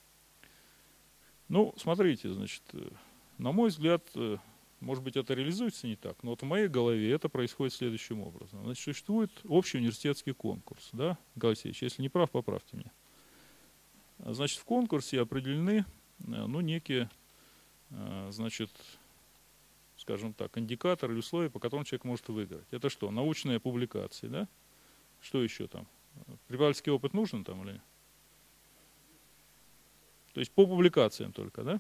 Ну, смотрите, значит, на мой взгляд, может быть, это реализуется не так, но вот в моей голове это происходит следующим образом. Значит, существует общий университетский конкурс, да, Николай Алексеевич, если не прав, поправьте меня. Значит, в конкурсе определены, ну, некие, значит, скажем так, индикаторы или условия, по которым человек может выиграть. Это что? Научные публикации, да? Что еще там? Преподавательский опыт нужен там или нет? То есть по публикациям только, да?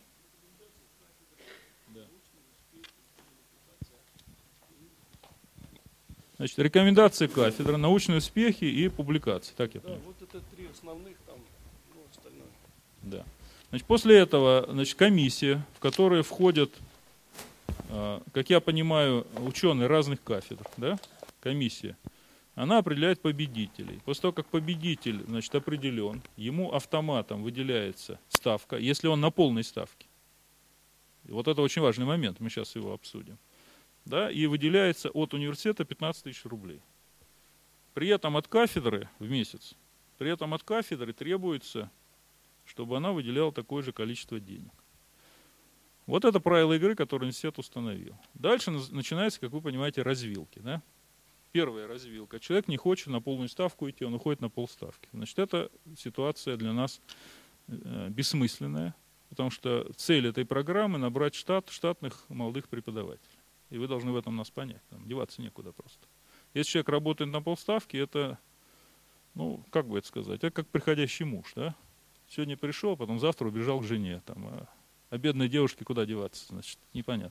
Значит, рекомендации кафедры, научные успехи и публикации. Так я понимаю. Да, вот это три основных, там, ну, остальное. Да. Значит, после этого, значит, комиссия, в которую входят, как я понимаю, ученые разных кафедр, да, комиссия, она определяет победителей. После того, как победитель, значит, определен, ему автоматом выделяется ставка, если он на полной ставке. И вот это очень важный момент, мы сейчас его обсудим. Да, и выделяется от университета пятнадцать тысяч рублей. При этом от кафедры в месяц, при этом от кафедры требуется, чтобы она выделяла такое же количество денег. Вот это правило игры, которое университет установил. Дальше начинается, как вы понимаете, развилки. Да? Первая развилка. Человек не хочет на полную ставку идти, он уходит на полставки. Значит, это ситуация для нас бессмысленная, потому что цель этой программы — набрать штат штатных молодых преподавателей. И вы должны в этом нас понять. Там деваться некуда просто. Если человек работает на полставки, это, ну, как бы это сказать, это как приходящий муж, да? Сегодня пришел, потом завтра убежал к жене. Там, а, а бедной девушке куда деваться, значит, непонятно.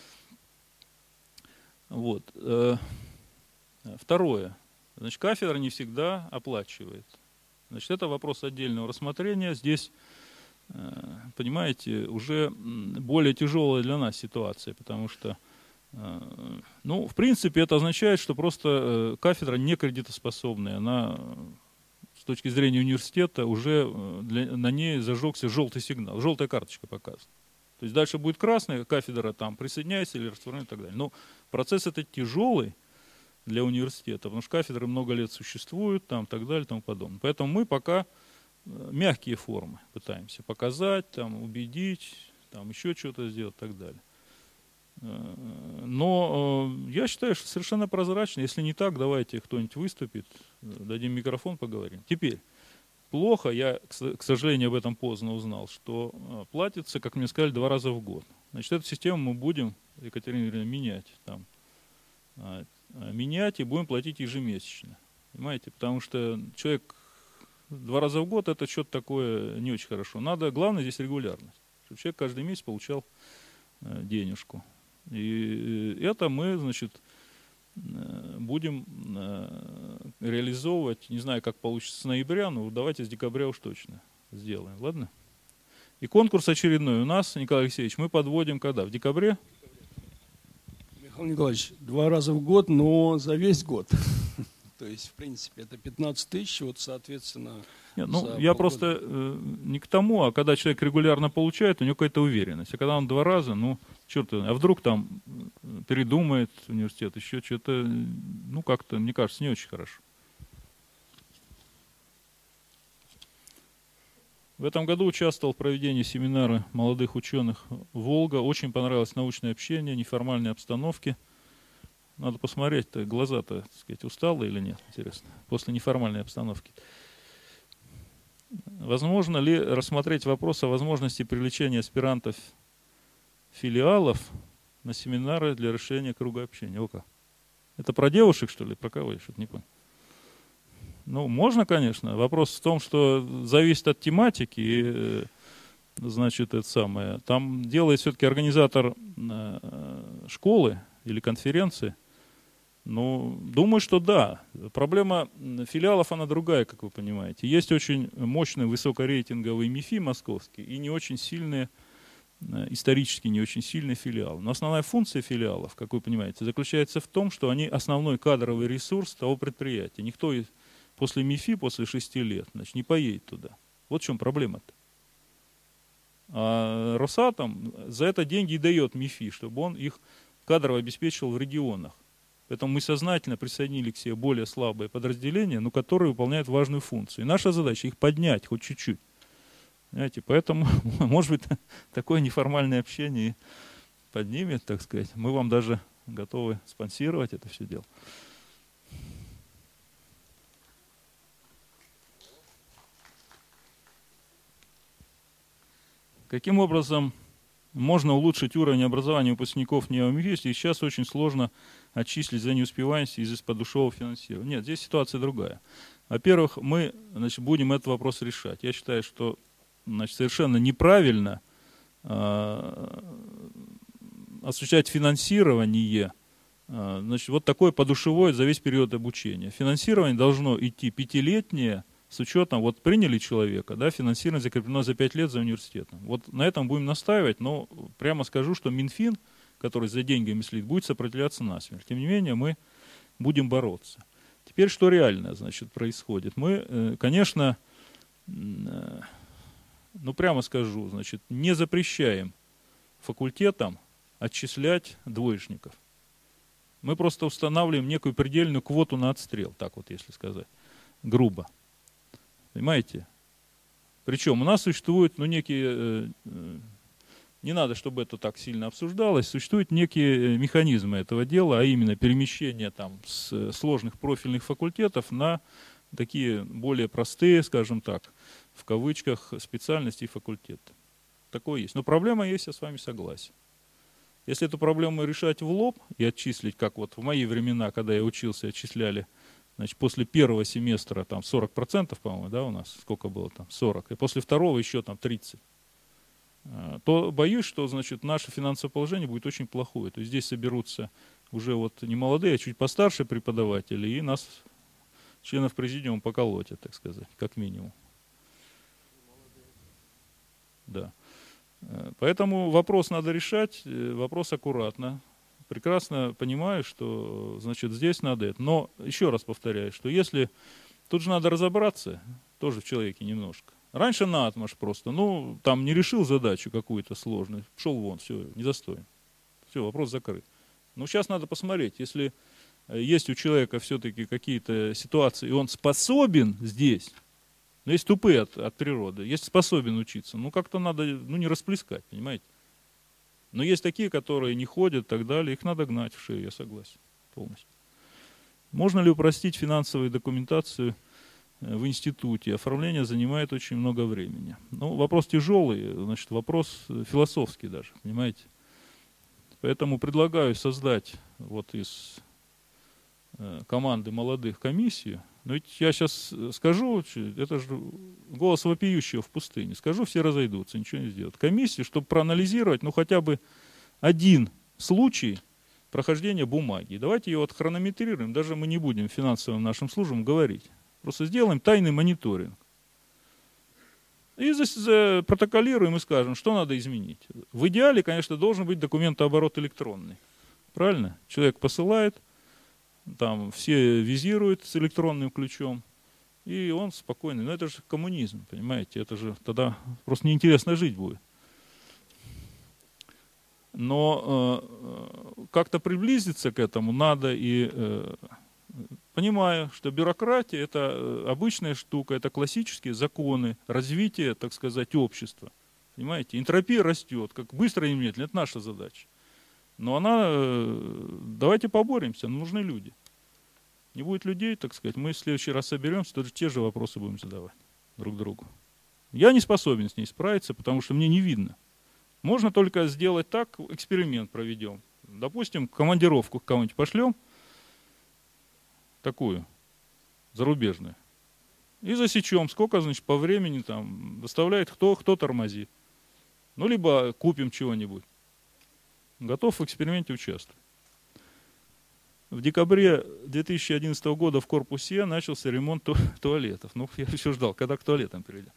Вот. Второе. Значит, кафедра не всегда оплачивает. Значит, это вопрос отдельного рассмотрения. Здесь, понимаете, уже более тяжелая для нас ситуация, потому что, ну, в принципе, это означает, что просто кафедра не кредитоспособная. Она, с точки зрения университета, уже для, на ней зажегся желтый сигнал, желтая карточка показана. То есть дальше будет красная, кафедра там присоединяется или растворяется и так далее. Но процесс этот тяжелый для университета, потому что кафедры много лет существуют, там, так далее, и тому подобное. Поэтому мы пока мягкие формы пытаемся показать, там, убедить, там, еще что-то сделать и так далее. Но я считаю, что совершенно прозрачно. Если не так, давайте кто-нибудь выступит, дадим микрофон, поговорим. Теперь, плохо, я, к сожалению, об этом поздно узнал, что платится, как мне сказали, два раза в год. Значит, эту систему мы будем, Екатерина Юрьевна, менять. Там, менять и будем платить ежемесячно. Понимаете? Потому что человек два раза в год — это что-то такое не очень хорошо. Надо, главное здесь регулярность. Чтобы человек каждый месяц получал денежку. И это мы, значит, будем реализовывать, не знаю, как получится с ноября, но давайте с декабря уж точно сделаем, ладно? И конкурс очередной у нас, Николай Алексеевич, мы подводим когда? В декабре? Михаил Николаевич, два раза в год, но за весь год. То есть, в принципе, это пятнадцать тысяч, вот, соответственно... Нет, ну, я просто э, не к тому, а когда человек регулярно получает, у него какая-то уверенность. А когда он два раза, ну, черт, а вдруг там передумает университет, еще что-то, ну, как-то, мне кажется, не очень хорошо. В этом году участвовал в проведении семинара молодых ученых «Волга». Очень понравилось научное общение, неформальные обстановки. Надо посмотреть, глаза-то, так сказать, усталые или нет, интересно, после неформальной обстановки. Возможно ли рассмотреть вопрос о возможности привлечения аспирантов филиалов на семинары для расширения круга общения? О как. Это про девушек, что ли? Про кого? Я что-то не понял. Ну, можно, конечно. Вопрос в том, что зависит от тематики. И, значит, это самое. Там делает все-таки организатор школы или конференции. Ну, думаю, что да. Проблема филиалов, она другая, как вы понимаете. Есть очень мощный высокорейтинговый МИФИ московский и не очень сильные, исторически не очень сильный филиал. Но основная функция филиалов, как вы понимаете, заключается в том, что они основной кадровый ресурс того предприятия. Никто после МИФИ, после шести лет, значит, не поедет туда. Вот в чем проблема-то. А Росатом за это деньги и дает МИФИ, чтобы он их кадрово обеспечивал в регионах. Поэтому мы сознательно присоединили к себе более слабые подразделения, но которые выполняют важную функцию. И наша задача их поднять хоть чуть-чуть. Понимаете? Поэтому, может быть, такое неформальное общение поднимет, так сказать. Мы вам даже готовы спонсировать это все дело. Каким образом можно улучшить уровень образования выпускников НИА-МИФИ, если сейчас очень сложно отчислить за неуспеваемость из-за подушевого финансирования? Нет, здесь ситуация другая. Во-первых, мы, значит, будем этот вопрос решать. Я считаю, что значит, совершенно неправильно э, осуществлять финансирование, э, значит, вот такое подушевое за весь период обучения. Финансирование должно идти пятилетнее, с учетом, вот приняли человека, да, финансирование закреплено за пять лет за университетом. Вот на этом будем настаивать, но прямо скажу, что Минфин, который за деньгами следит, будет сопротивляться насмерть. Тем не менее, мы будем бороться. Теперь, что реально, значит, происходит? Мы, конечно, ну, прямо скажу, значит, не запрещаем факультетам отчислять двоечников. Мы просто устанавливаем некую предельную квоту на отстрел, так вот, если сказать, грубо. Понимаете? Причем у нас существуют, ну, некие, не надо, чтобы это так сильно обсуждалось, существуют некие механизмы этого дела, а именно перемещение там с сложных профильных факультетов на такие более простые, скажем так, в кавычках, специальности и факультеты. Такое есть. Но проблема есть, я с вами согласен. Если эту проблему решать в лоб и отчислить, как вот в мои времена, когда я учился, отчисляли, значит, после первого семестра там сорок процентов, по-моему, да, у нас, сколько было там, сорок, и после второго еще там тридцать, то боюсь, что, значит, наше финансовое положение будет очень плохое. То есть здесь соберутся уже вот не молодые, а чуть постарше преподаватели, и нас, членов президиума, поколотят, так сказать, как минимум. Да. Поэтому вопрос надо решать, вопрос аккуратно. Прекрасно понимаю, что, значит, здесь надо это. Но еще раз повторяю, что если... Тут же надо разобраться, тоже в человеке немножко. Раньше наотмашь просто, ну, там не решил задачу какую-то сложную, шел вон, все, недостоин. Все, вопрос закрыт. Но сейчас надо посмотреть, если есть у человека все-таки какие-то ситуации, и он способен здесь, но есть тупые от, от природы, есть способен учиться, ну, как-то надо, ну, не расплескать, понимаете? Но есть такие, которые не ходят и так далее, их надо гнать в шею, я согласен полностью. Можно ли упростить финансовую документацию в институте? Оформление занимает очень много времени. Ну, вопрос тяжелый, значит, вопрос философский даже, понимаете? Поэтому предлагаю создать вот из команды молодых комиссию. Но ведь я сейчас скажу, это же голос вопиющего в пустыне. Скажу, все разойдутся, ничего не сделают. Комиссию, чтобы проанализировать, ну, хотя бы один случай прохождения бумаги. Давайте ее вот хронометрируем, даже мы не будем финансовым нашим службам говорить. Просто сделаем тайный мониторинг. И протоколируем и скажем, что надо изменить. В идеале, конечно, должен быть документооборот электронный. Правильно? Человек посылает, там все визируют с электронным ключом, и он спокойный. Но это же коммунизм, понимаете? Это же тогда просто неинтересно жить будет. Но э, как-то приблизиться к этому надо, и э, понимая, что бюрократия – это обычная штука, это классические законы развития, так сказать, общества. Понимаете? Энтропия растет, как быстро и медленно, это наша задача. Но она, э, давайте поборемся, нужны люди. Не будет людей, так сказать, мы в следующий раз соберемся, тоже те же вопросы будем задавать друг другу. Я не способен с ней справиться, потому что мне не видно. Можно только сделать так, эксперимент проведем. Допустим, командировку кого-нибудь пошлем, такую, зарубежную, и засечем, сколько, значит, по времени там доставляет кто, кто тормозит. Ну, либо купим чего-нибудь. Готов в эксперименте участвовать. В декабре две тысячи одиннадцатого года в корпусе начался ремонт ту- туалетов. Ну, я все ждал, когда к туалетам перейдем.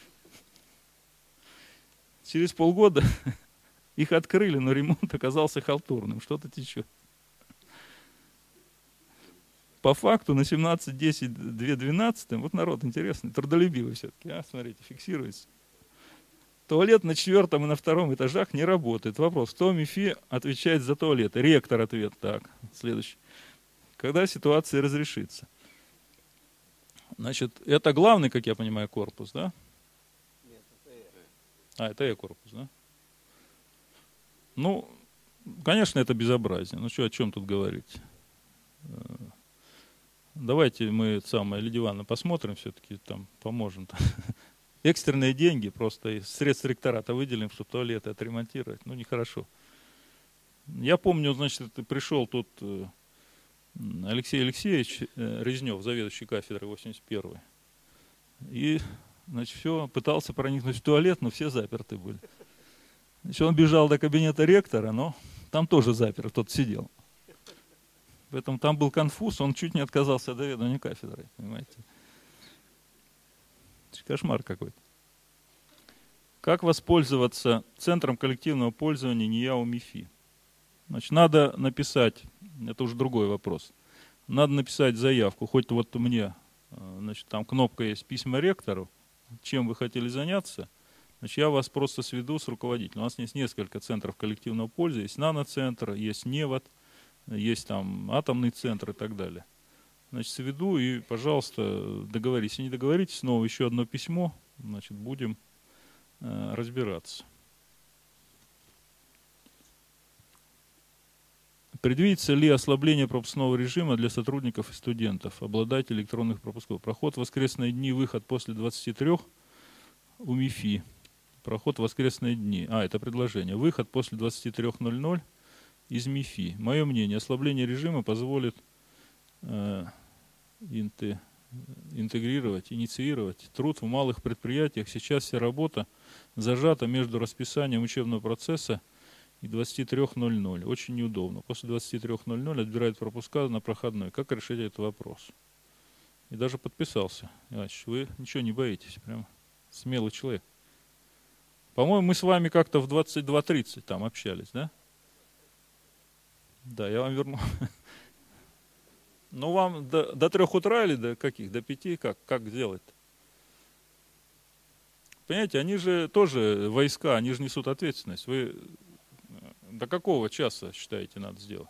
Через полгода их открыли, но ремонт оказался халтурным. Что-то течет. По факту на семнадцать десять две двенадцать, вот народ интересный, трудолюбивый все-таки, а, смотрите, фиксируется. Туалет на четвертом и на втором этажах не работает. Вопрос, кто в МИФИ отвечает за туалет? Ректор ответ. Так, следующий. Когда ситуация разрешится? Значит, это главный, как я понимаю, корпус, да? А, это Э-корпус, да? Ну, конечно, это безобразие. Ну, что, о чем тут говорить? Давайте мы самое Лидия Ивановна посмотрим, все-таки там поможем. Экстренные деньги просто из средств ректората выделим, чтобы туалеты отремонтировать. Ну, нехорошо. Я помню, значит, пришел тут Алексей Алексеевич Резнев, заведующий кафедрой восемьдесят первой. И Значит, все, пытался проникнуть в туалет, но все заперты были. Значит, он бежал до кабинета ректора, но там тоже запер, тот сидел. Поэтому там был конфуз, он чуть не отказался от заведования кафедрой, понимаете. Кошмар какой-то. Как воспользоваться центром коллективного пользования НИЯО МИФИ? Значит, надо написать, это уже другой вопрос, надо написать заявку, хоть вот мне, значит, там кнопка есть «Письма ректору», чем вы хотели заняться, значит, я вас просто сведу с руководителем. У нас есть несколько центров коллективного пользования, есть наноцентр, есть НЕВОД, есть там атомный центр и так далее. Значит, сведу и, пожалуйста, договоритесь. Если не договоритесь, снова еще одно письмо, значит, будем э, разбираться. Предвидится ли ослабление пропускного режима для сотрудников и студентов, обладателей электронных пропусков? Проход в воскресные дни, выход после двадцати трёх у МИФИ. Проход в воскресные дни. А, это предложение. Выход после двадцати трёх ноль-ноль из МИФИ. Мое мнение, ослабление режима позволит э, инты, интегрировать, инициировать труд в малых предприятиях. Сейчас вся работа зажата между расписанием учебного процесса и двадцати трёх ноль-ноль. Очень неудобно. После двадцати трёх ноль-ноль отбирают пропуска на проходной. Как решить этот вопрос? И даже подписался. Иванович, вы ничего не боитесь. Прям смелый человек. По-моему, мы с вами как-то в двадцать два тридцать там общались, да? Да, я вам верну. Ну, вам до, до трех утра или до каких? До пяти? Как, как сделать? Понимаете, они же тоже войска, они же несут ответственность. Вы до какого часа, считаете, надо сделать?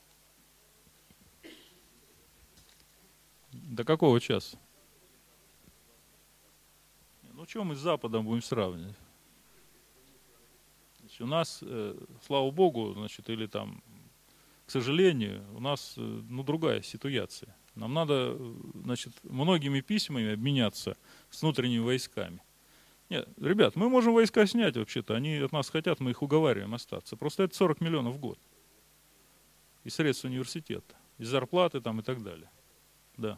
До какого часа? Ну, что мы с Западом будем сравнивать? Значит, у нас, э, слава Богу, значит, или там, к сожалению, у нас, э, ну, другая ситуация. Нам надо, значит, многими письмами обменяться с внутренними войсками. Нет, ребят, мы можем войска снять вообще-то, они от нас хотят, мы их уговариваем остаться. Просто это сорок миллионов в год. Из средств университета, из зарплаты там и так далее. Да.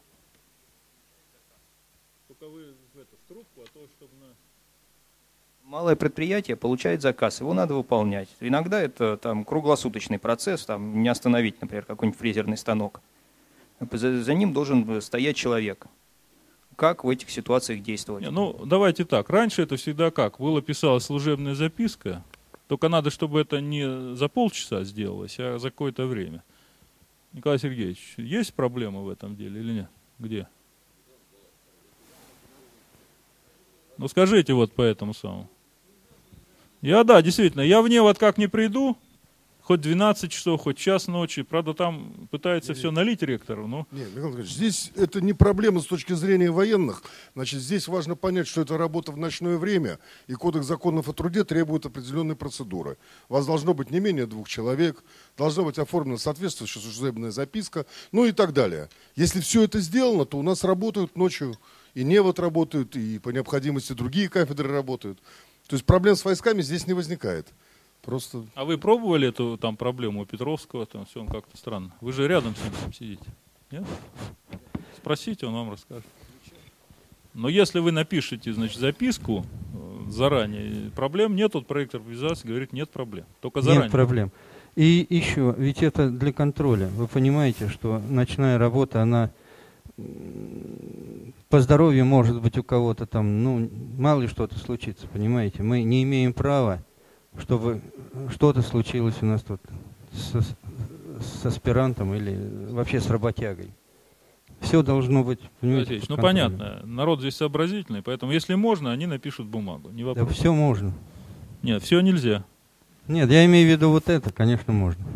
Только вы в, это, в трубку, а то, чтобы на... Малое предприятие получает заказ, его надо выполнять. Иногда это там круглосуточный процесс, там не остановить, например, какой-нибудь фрезерный станок. За, за ним должен стоять человек. Как в этих ситуациях действовать? Не, ну, давайте так. Раньше это всегда как? Было писалась служебная записка, только надо, чтобы это не за полчаса сделалось, а за какое-то время. Николай Сергеевич, есть проблемы в этом деле или нет? Где? Ну, скажите вот по этому самому. Я, да, действительно, я в НЕВОД как не приду, хоть двенадцать часов, хоть час ночи. Правда, там пытается нет, все налить ректору. Но... Нет, Михаил Николаевич, здесь это не проблема с точки зрения военных. Значит, здесь важно понять, что это работа в ночное время, и Кодекс законов о труде требует определенной процедуры. У вас должно быть не менее двух человек, должна быть оформлена соответствующая служебная записка, ну и так далее. Если все это сделано, то у нас работают ночью и НЕВОД работают, и по необходимости другие кафедры работают. То есть проблем с войсками здесь не возникает. Просто... А вы пробовали эту там проблему у Петровского? Там все как-то странно. Вы же рядом с ним там сидите. Нет? Спросите, он вам расскажет. Но если вы напишете, значит, записку заранее, проблем нет, тут проектор привязался, говорит, нет проблем. Только заранее. Нет проблем. И еще, ведь это для контроля. Вы понимаете, что ночная работа, она по здоровью может быть у кого-то там, ну, мало ли что-то случится, понимаете. Мы не имеем права, чтобы что-то случилось у нас тут с, с аспирантом или вообще с работягой. Все должно быть, понимаете, ну, понятно, народ здесь сообразительный, поэтому если можно, они напишут бумагу. Не вопрос. Да все можно. Нет, все нельзя. Нет, я имею в виду вот это, конечно, можно.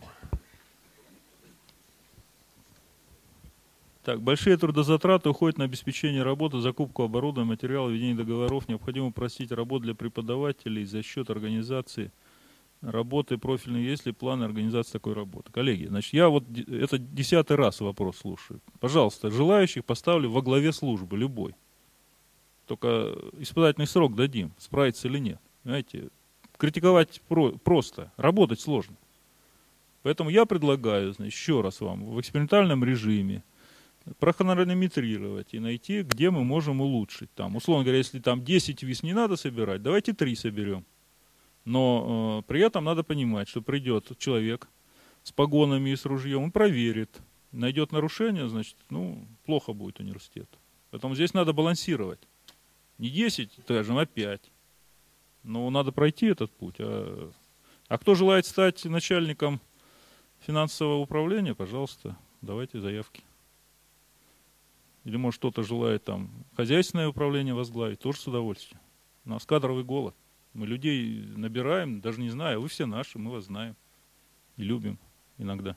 Так, большие трудозатраты уходят на обеспечение работы, закупку оборудования, материалов, ведение договоров. Необходимо упростить работу для преподавателей за счет организации работы профильной. Есть ли планы организации такой работы? Коллеги, значит, я вот это десятый раз вопрос слушаю. Пожалуйста, желающих поставлю во главе службы, любой. Только испытательный срок дадим, справится или нет. Понимаете, критиковать про- просто, работать сложно. Поэтому я предлагаю, значит, еще раз вам, в экспериментальном режиме прохронометрировать и найти, где мы можем улучшить. Там, условно говоря, если там десять виз не надо собирать, давайте три соберем. Но э, при этом надо понимать, что придет человек с погонами и с ружьем и проверит. Найдет нарушение, значит, ну, плохо будет университету. Поэтому здесь надо балансировать. Не десять, скажем, а пять. Но надо пройти этот путь. А, а кто желает стать начальником финансового управления, пожалуйста, давайте заявки. Или, может, кто-то желает там хозяйственное управление возглавить, тоже с удовольствием. У нас кадровый голод. Мы людей набираем, даже не зная, вы все наши, мы вас знаем и любим иногда.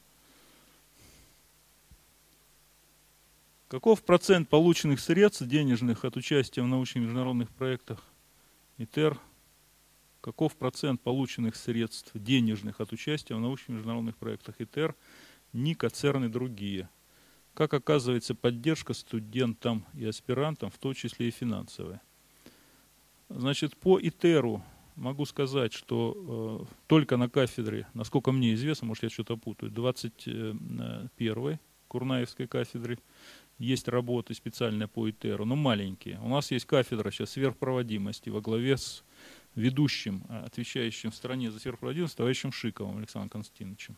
Каков процент полученных средств денежных от участия в научных международных проектах ИТЕР? Каков процент полученных средств денежных от участия в научных международных проектах ИТЕР, НИК, ЦЕРН и другие? Как оказывается поддержка студентам и аспирантам, в том числе и финансовая? Значит, по ИТЕРу могу сказать, что э, только на кафедре, насколько мне известно, может я что-то путаю, двадцать первой Курнаевской кафедры есть работы специальные по ИТЕРу, но маленькие. У нас есть кафедра сейчас сверхпроводимости во главе с ведущим, отвечающим в стране за сверхпроводимость, товарищем Шиковым Александром Константиновичем.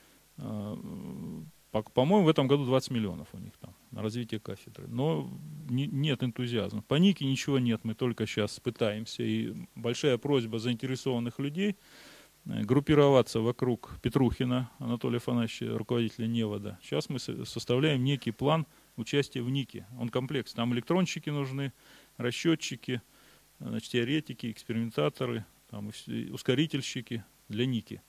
По-моему, в этом году двадцать миллионов у них там на развитие кафедры. Но не, нет энтузиазма. По НИКе ничего нет, мы только сейчас пытаемся. И большая просьба заинтересованных людей группироваться вокруг Петрухина Анатолия Афанасьевича, руководителя НЕВОДа. Сейчас мы составляем некий план участия в НИКе. Он комплекс. Там электронщики нужны, расчетчики, значит, теоретики, экспериментаторы, там, ускорительщики для НИКи.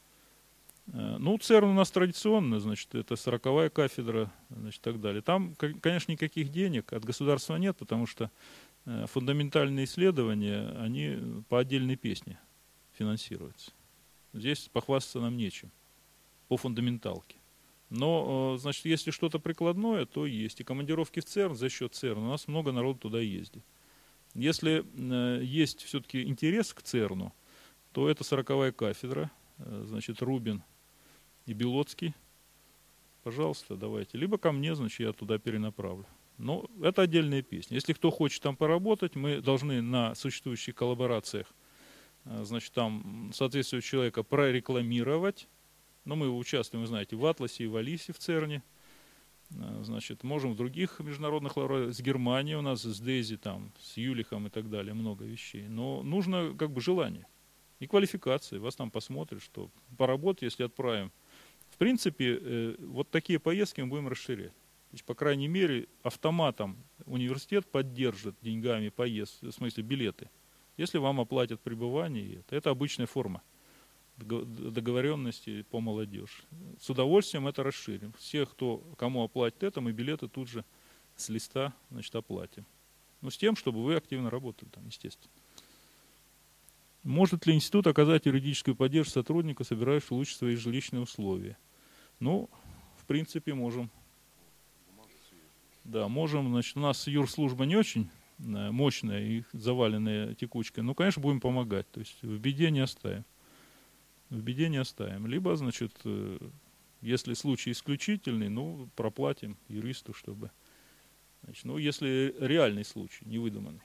Ну, ЦЕРН у нас традиционно, значит, это сороковая кафедра, значит, и так далее. Там, конечно, никаких денег от государства нет, потому что фундаментальные исследования, они по отдельной песне финансируются. Здесь похвастаться нам нечем по фундаменталке. Но, значит, если что-то прикладное, то есть. И командировки в ЦЕРН за счет ЦЕРН. У нас много народу туда ездит. Если есть все-таки интерес к ЦЕРНу, то это сороковая кафедра, значит, Рубин и Белоцкий, пожалуйста, давайте. Либо ко мне, значит, я туда перенаправлю. Но это отдельная песня. Если кто хочет там поработать, мы должны на существующих коллаборациях, значит, там соответствующего человека прорекламировать. Но мы участвуем, вы знаете, в Атласе и в Алисе в ЦЕРНе. Значит, можем в других международных лабораториях, с Германией у нас, с Дейзи, там, с Юлихом и так далее, много вещей. Но нужно как бы желание и квалификации. Вас там посмотрят, что поработать, если отправим. В принципе, э, вот такие поездки мы будем расширять. То есть, по крайней мере, автоматом университет поддержит деньгами поезд, в смысле билеты, если вам оплатят пребывание. Это, это обычная форма договоренности по молодежи. С удовольствием это расширим. Всех, кто, кому оплатит это, мы билеты тут же с листа, значит, оплатим. Ну, с тем, чтобы вы активно работали там, естественно. Может ли институт оказать юридическую поддержку сотруднику, собирающему улучшить свои жилищные условия? Ну, в принципе, можем. Да, можем. Значит, у нас юрслужба не очень мощная и заваленная текучкой. Ну, конечно, будем помогать. То есть в беде не оставим. В беде не оставим. Либо, значит, если случай исключительный, ну, проплатим юристу, чтобы... Значит, ну, если реальный случай, не выдуманный.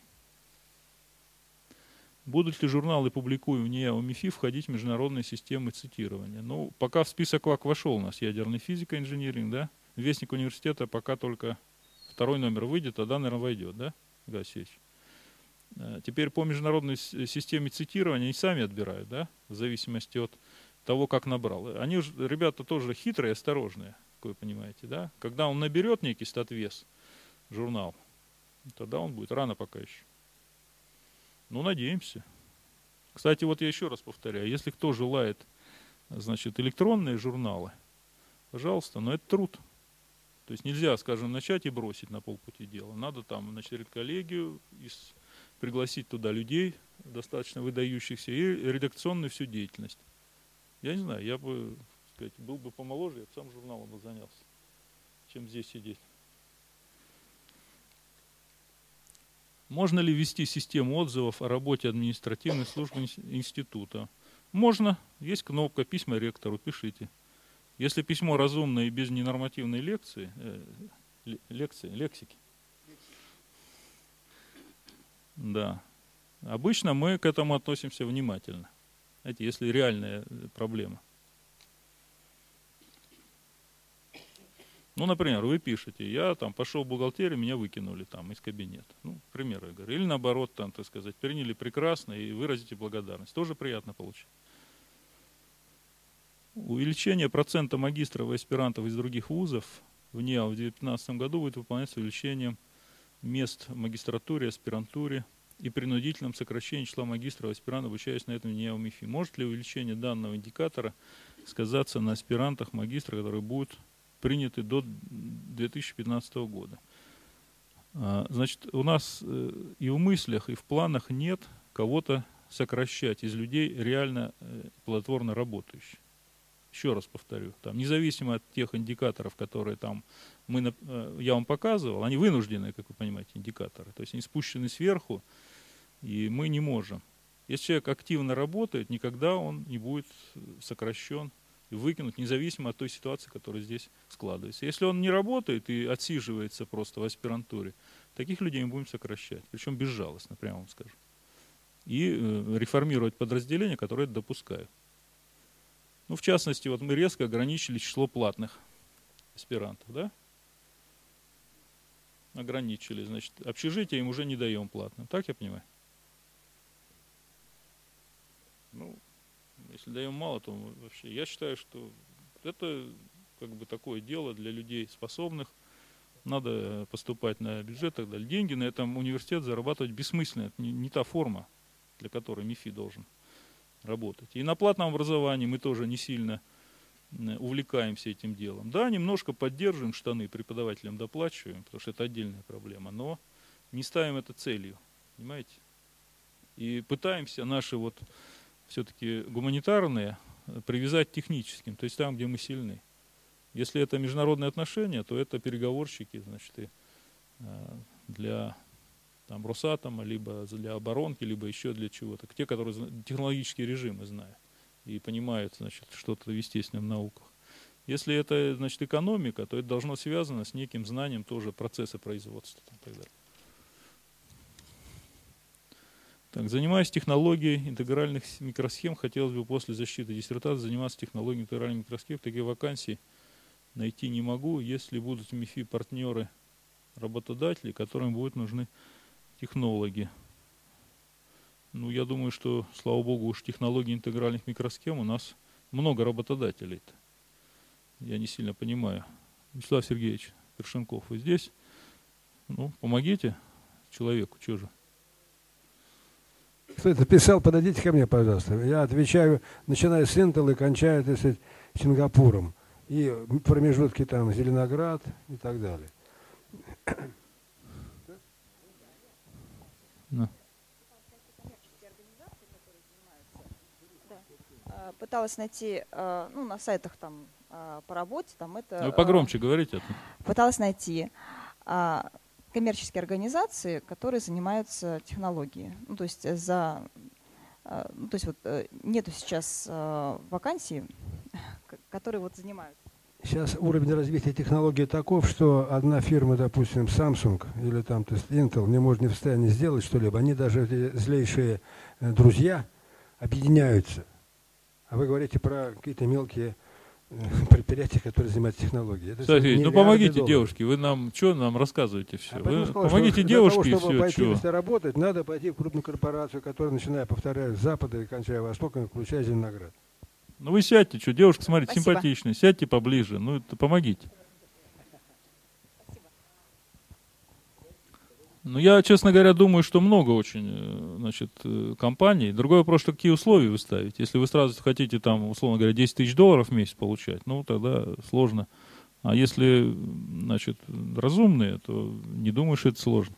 Будут ли журналы, публикуемые в МИФИ, входить в международные системы цитирования? Ну, пока в список ВАК вошел у нас ядерная физика, инжиниринг, да? Вестник университета пока только второй номер выйдет, а да, наверное, войдет, да, Васильевич? Теперь по международной системе цитирования они сами отбирают, да, в зависимости от того, как набрал. Они же, ребята, тоже хитрые, осторожные, как вы понимаете, да? Когда он наберет некий статвес, журнал, тогда он будет рано пока еще. Ну, надеемся. Кстати, вот я еще раз повторяю, если кто желает, значит, электронные журналы, пожалуйста, но это труд. То есть нельзя, скажем, начать и бросить на полпути дела. Надо там, значит, редколлегию, из, пригласить туда людей, достаточно выдающихся, и редакционную всю деятельность. Я не знаю, я бы, так сказать, был бы помоложе, я бы сам журналом бы занялся, чем здесь сидеть. Можно ли ввести систему отзывов о работе административной службы института? Можно. Есть кнопка «Письма ректору», пишите. Если письмо разумное и без ненормативной лекции, лекции, лексики. Да. Обычно мы к этому относимся внимательно. Знаете, если реальная проблема. Ну, например, вы пишете, я там пошел в бухгалтерию, меня выкинули там из кабинета. Ну, к примеру, я говорю. Или наоборот, там, так сказать, приняли прекрасно и выразите благодарность. Тоже приятно получить. Увеличение процента магистров и аспирантов из других вузов в НИА в две тысячи пятнадцатом году будет выполняться увеличением мест в магистратуре, аспирантуре и принудительном сокращении числа магистров и аспирантов, обучаясь на этом НИА в МИФИ. Может ли увеличение данного индикатора сказаться на аспирантах, магистрах, которые будут приняты до две тысячи пятнадцатого года? Значит, у нас и в мыслях, и в планах нет кого-то сокращать из людей реально плодотворно работающих. Еще раз повторю, там, независимо от тех индикаторов, которые там мы, я вам показывал, они вынужденные, как вы понимаете, индикаторы. То есть они спущены сверху, и мы не можем. Если человек активно работает, никогда он не будет сокращен и выкинут, независимо от той ситуации, которая здесь складывается. Если он не работает и отсиживается просто в аспирантуре, таких людей мы будем сокращать, причем безжалостно, прямо вам скажу. И э, реформировать подразделения, которые это допускают. Ну, в частности, вот мы резко ограничили число платных аспирантов, да? Ограничили, значит, общежитие им уже не даем платным, так я понимаю? Ну, если даем мало, то вообще, я считаю, что это как бы такое дело для людей способных. Надо поступать на бюджет, так далее. Деньги на этом университет зарабатывать бессмысленно. Это не, не та форма, для которой МИФИ должен работать. И на платном образовании мы тоже не сильно увлекаемся этим делом. Да, немножко поддерживаем штаны, преподавателям доплачиваем, потому что это отдельная проблема, но не ставим это целью, понимаете? И пытаемся наши вот все-таки гуманитарные привязать к техническим, то есть там, где мы сильны. Если это международные отношения, то это переговорщики, значит, и для там, Росатома, либо для оборонки, либо еще для чего-то. Те, которые технологические режимы знают и понимают, значит, что-то в естественных науках. Если это, значит, экономика, то это должно связано с неким знанием тоже процесса производства. Там, так далее. Так, занимаясь технологией интегральных микросхем, хотелось бы после защиты диссертации заниматься технологией интегральных микросхем. Такие вакансии найти не могу, если будут в МИФИ партнеры, работодатели, которым будут нужны технологи. Ну, я думаю, что, слава богу, уж технологии интегральных микросхем у нас много работодателей-то. Я не сильно понимаю. Вячеслав Сергеевич Першенков, вы здесь? Ну, помогите человеку, что же? Кто это писал, подойдите ко мне, пожалуйста. Я отвечаю, начиная с Intel и кончая, так сказать, Сингапуром. И промежутки там Зеленоград и так далее. No. Пыталась найти, ну, на сайтах там по работе, там это... Вы погромче говорите. Пыталась найти коммерческие организации, которые занимаются технологией. Ну, то есть за, ну, то есть вот нету сейчас вакансий, которые вот занимаются. Сейчас уровень развития технологий таков, что одна фирма, допустим, Samsung или там то есть Intel не может не в состоянии сделать что-либо. Они даже эти злейшие друзья объединяются. А вы говорите про какие-то мелкие предприятия, которые занимаются технологией. Это Кстати, ну помогите долларов. Девушке, вы нам что нам рассказываете все? А вы сказал, помогите девушке для того, чтобы все. пойти, что? Если работать, надо пойти в крупную корпорацию, которая, начиная, повторяю, с запада и кончая востоком, включая Зеленоград. Ну вы сядьте, что, девушка, смотрите, Спасибо. симпатичная, сядьте поближе, ну это помогите. Ну я, честно говоря, думаю, что много очень, значит, компаний. Другой вопрос, что какие условия вы ставите. Если вы сразу хотите там, условно говоря, десять тысяч долларов в месяц получать, ну тогда сложно. А если, значит, разумные, то не думаю, что это сложно.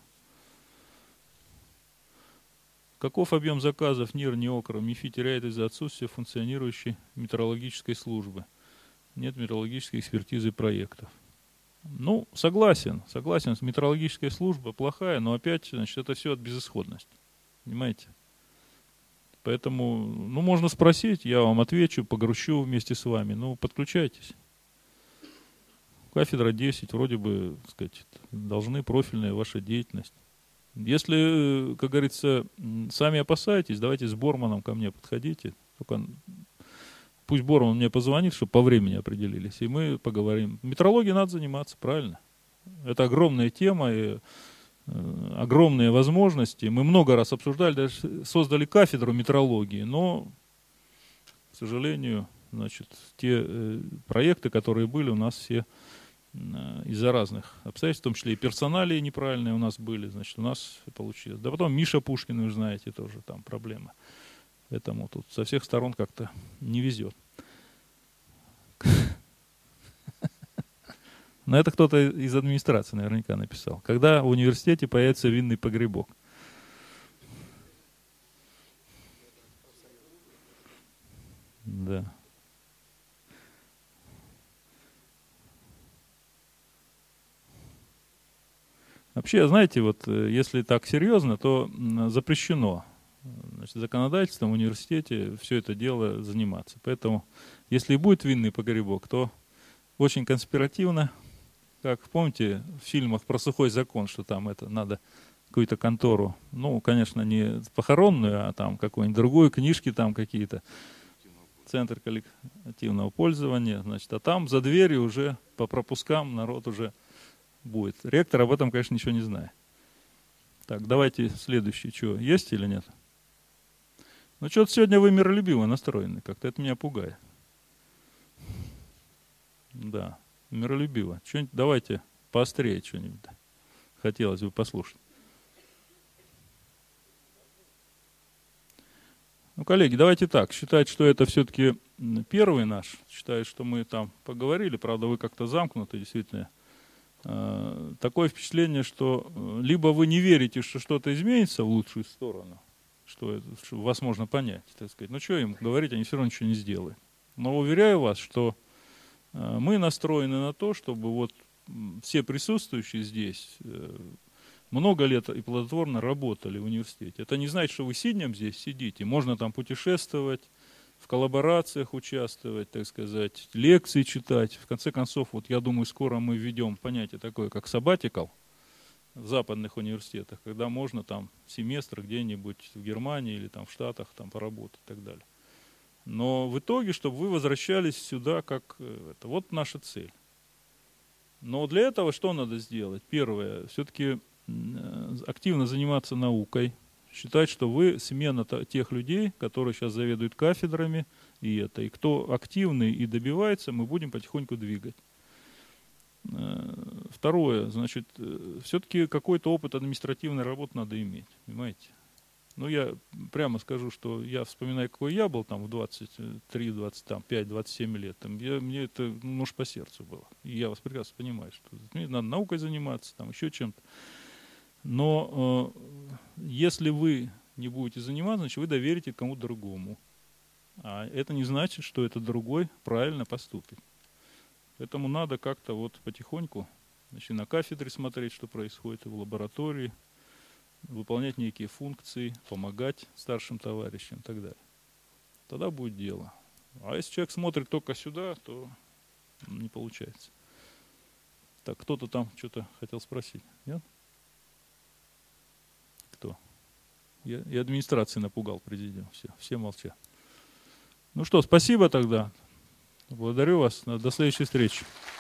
Каков объем заказов НИР, НИОКР, МИФИ теряет из-за отсутствия функционирующей метрологической службы? Нет метрологической экспертизы проектов. Ну, согласен, согласен, метрологическая служба плохая, но опять, значит, это все от безысходности. Понимаете? Поэтому, ну, можно спросить, я вам отвечу, погрущу вместе с вами. Ну, подключайтесь. кафедра десять, вроде бы, так сказать, должны профильная ваша деятельность. Если, как говорится, сами опасаетесь, давайте с Борманом ко мне подходите. Только пусть Борман мне позвонит, чтобы по времени определились, и мы поговорим. Метрологией надо заниматься, правильно? Это огромная тема и э, огромные возможности. Мы много раз обсуждали, даже создали кафедру метрологии, но, к сожалению, значит, те э, проекты, которые были, у нас все э, из-за разных обстоятельств, в том числе и персоналии неправильные у нас были, значит, у нас получилось. Да потом Миша Пушкин, вы знаете, тоже там проблемы. Поэтому тут со всех сторон как-то не везет. Но это кто-то из администрации наверняка написал. Когда в университете появится винный погребок? Да. Вообще, знаете, вот если так серьезно, то запрещено, значит, законодательством в университете все это дело заниматься. Поэтому, если и будет винный погребок, то очень конспиративно, как помните в фильмах про сухой закон, что там это надо какую-то контору, ну, конечно, не похоронную, а там какую-нибудь другую, книжки там какие-то, центр коллективного пользования, значит, а там за дверью уже по пропускам народ уже будет. Ректор об этом, конечно, ничего не знает. Так, давайте следующий. Что, есть или нет? Ну, что-то сегодня вы миролюбиво настроены как-то. Это меня пугает. Да, миролюбиво. Что-нибудь давайте поострее что-нибудь. Хотелось бы послушать. Ну, коллеги, давайте так. Считать, что это все-таки первый наш. Считаю, что мы там поговорили. Правда, вы как-то замкнуты, действительно. Такое впечатление, что либо вы не верите, что что-то изменится в лучшую сторону, что, это, что вас можно понять, так сказать. Ну, что им говорить, они все равно ничего не сделают. Но уверяю вас, что мы настроены на то, чтобы вот все присутствующие здесь много лет и плодотворно работали в университете. Это не значит, что вы сиднем здесь сидите. Можно там путешествовать, в коллаборациях участвовать, так сказать, лекции читать. В конце концов, вот я думаю, скоро мы введем понятие такое, как sabbatical в западных университетах, когда можно там семестр где-нибудь в Германии или там в Штатах там поработать и так далее. Но в итоге, чтобы вы возвращались сюда, как это, вот наша цель. Но для этого что надо сделать? Первое, все-таки активно заниматься наукой, считать, что вы смена тех людей, которые сейчас заведуют кафедрами, и это, и кто активный и добивается, мы будем потихоньку двигать. Второе, значит, все-таки какой-то опыт административной работы надо иметь, понимаете? Ну, я прямо скажу, что я вспоминаю, какой я был там в двадцать три, двадцать пять, двадцать семь лет. Там, я, мне это нож по сердцу было. И я вас прекрасно понимаю, что мне надо наукой заниматься, там еще чем-то. Но э, если вы не будете заниматься, значит, вы доверите кому-то другому. А это не значит, что этот другой правильно поступит. Поэтому надо как-то вот потихоньку, значит, на кафедре смотреть, что происходит, и в лаборатории, выполнять некие функции, помогать старшим товарищам и так далее. Тогда будет дело. А если человек смотрит только сюда, то не получается. Так, кто-то там что-то хотел спросить, нет? Кто? Я и администрации напугал президиум. Все, все молчат. Ну что, спасибо тогда. Благодарю вас. До следующей встречи.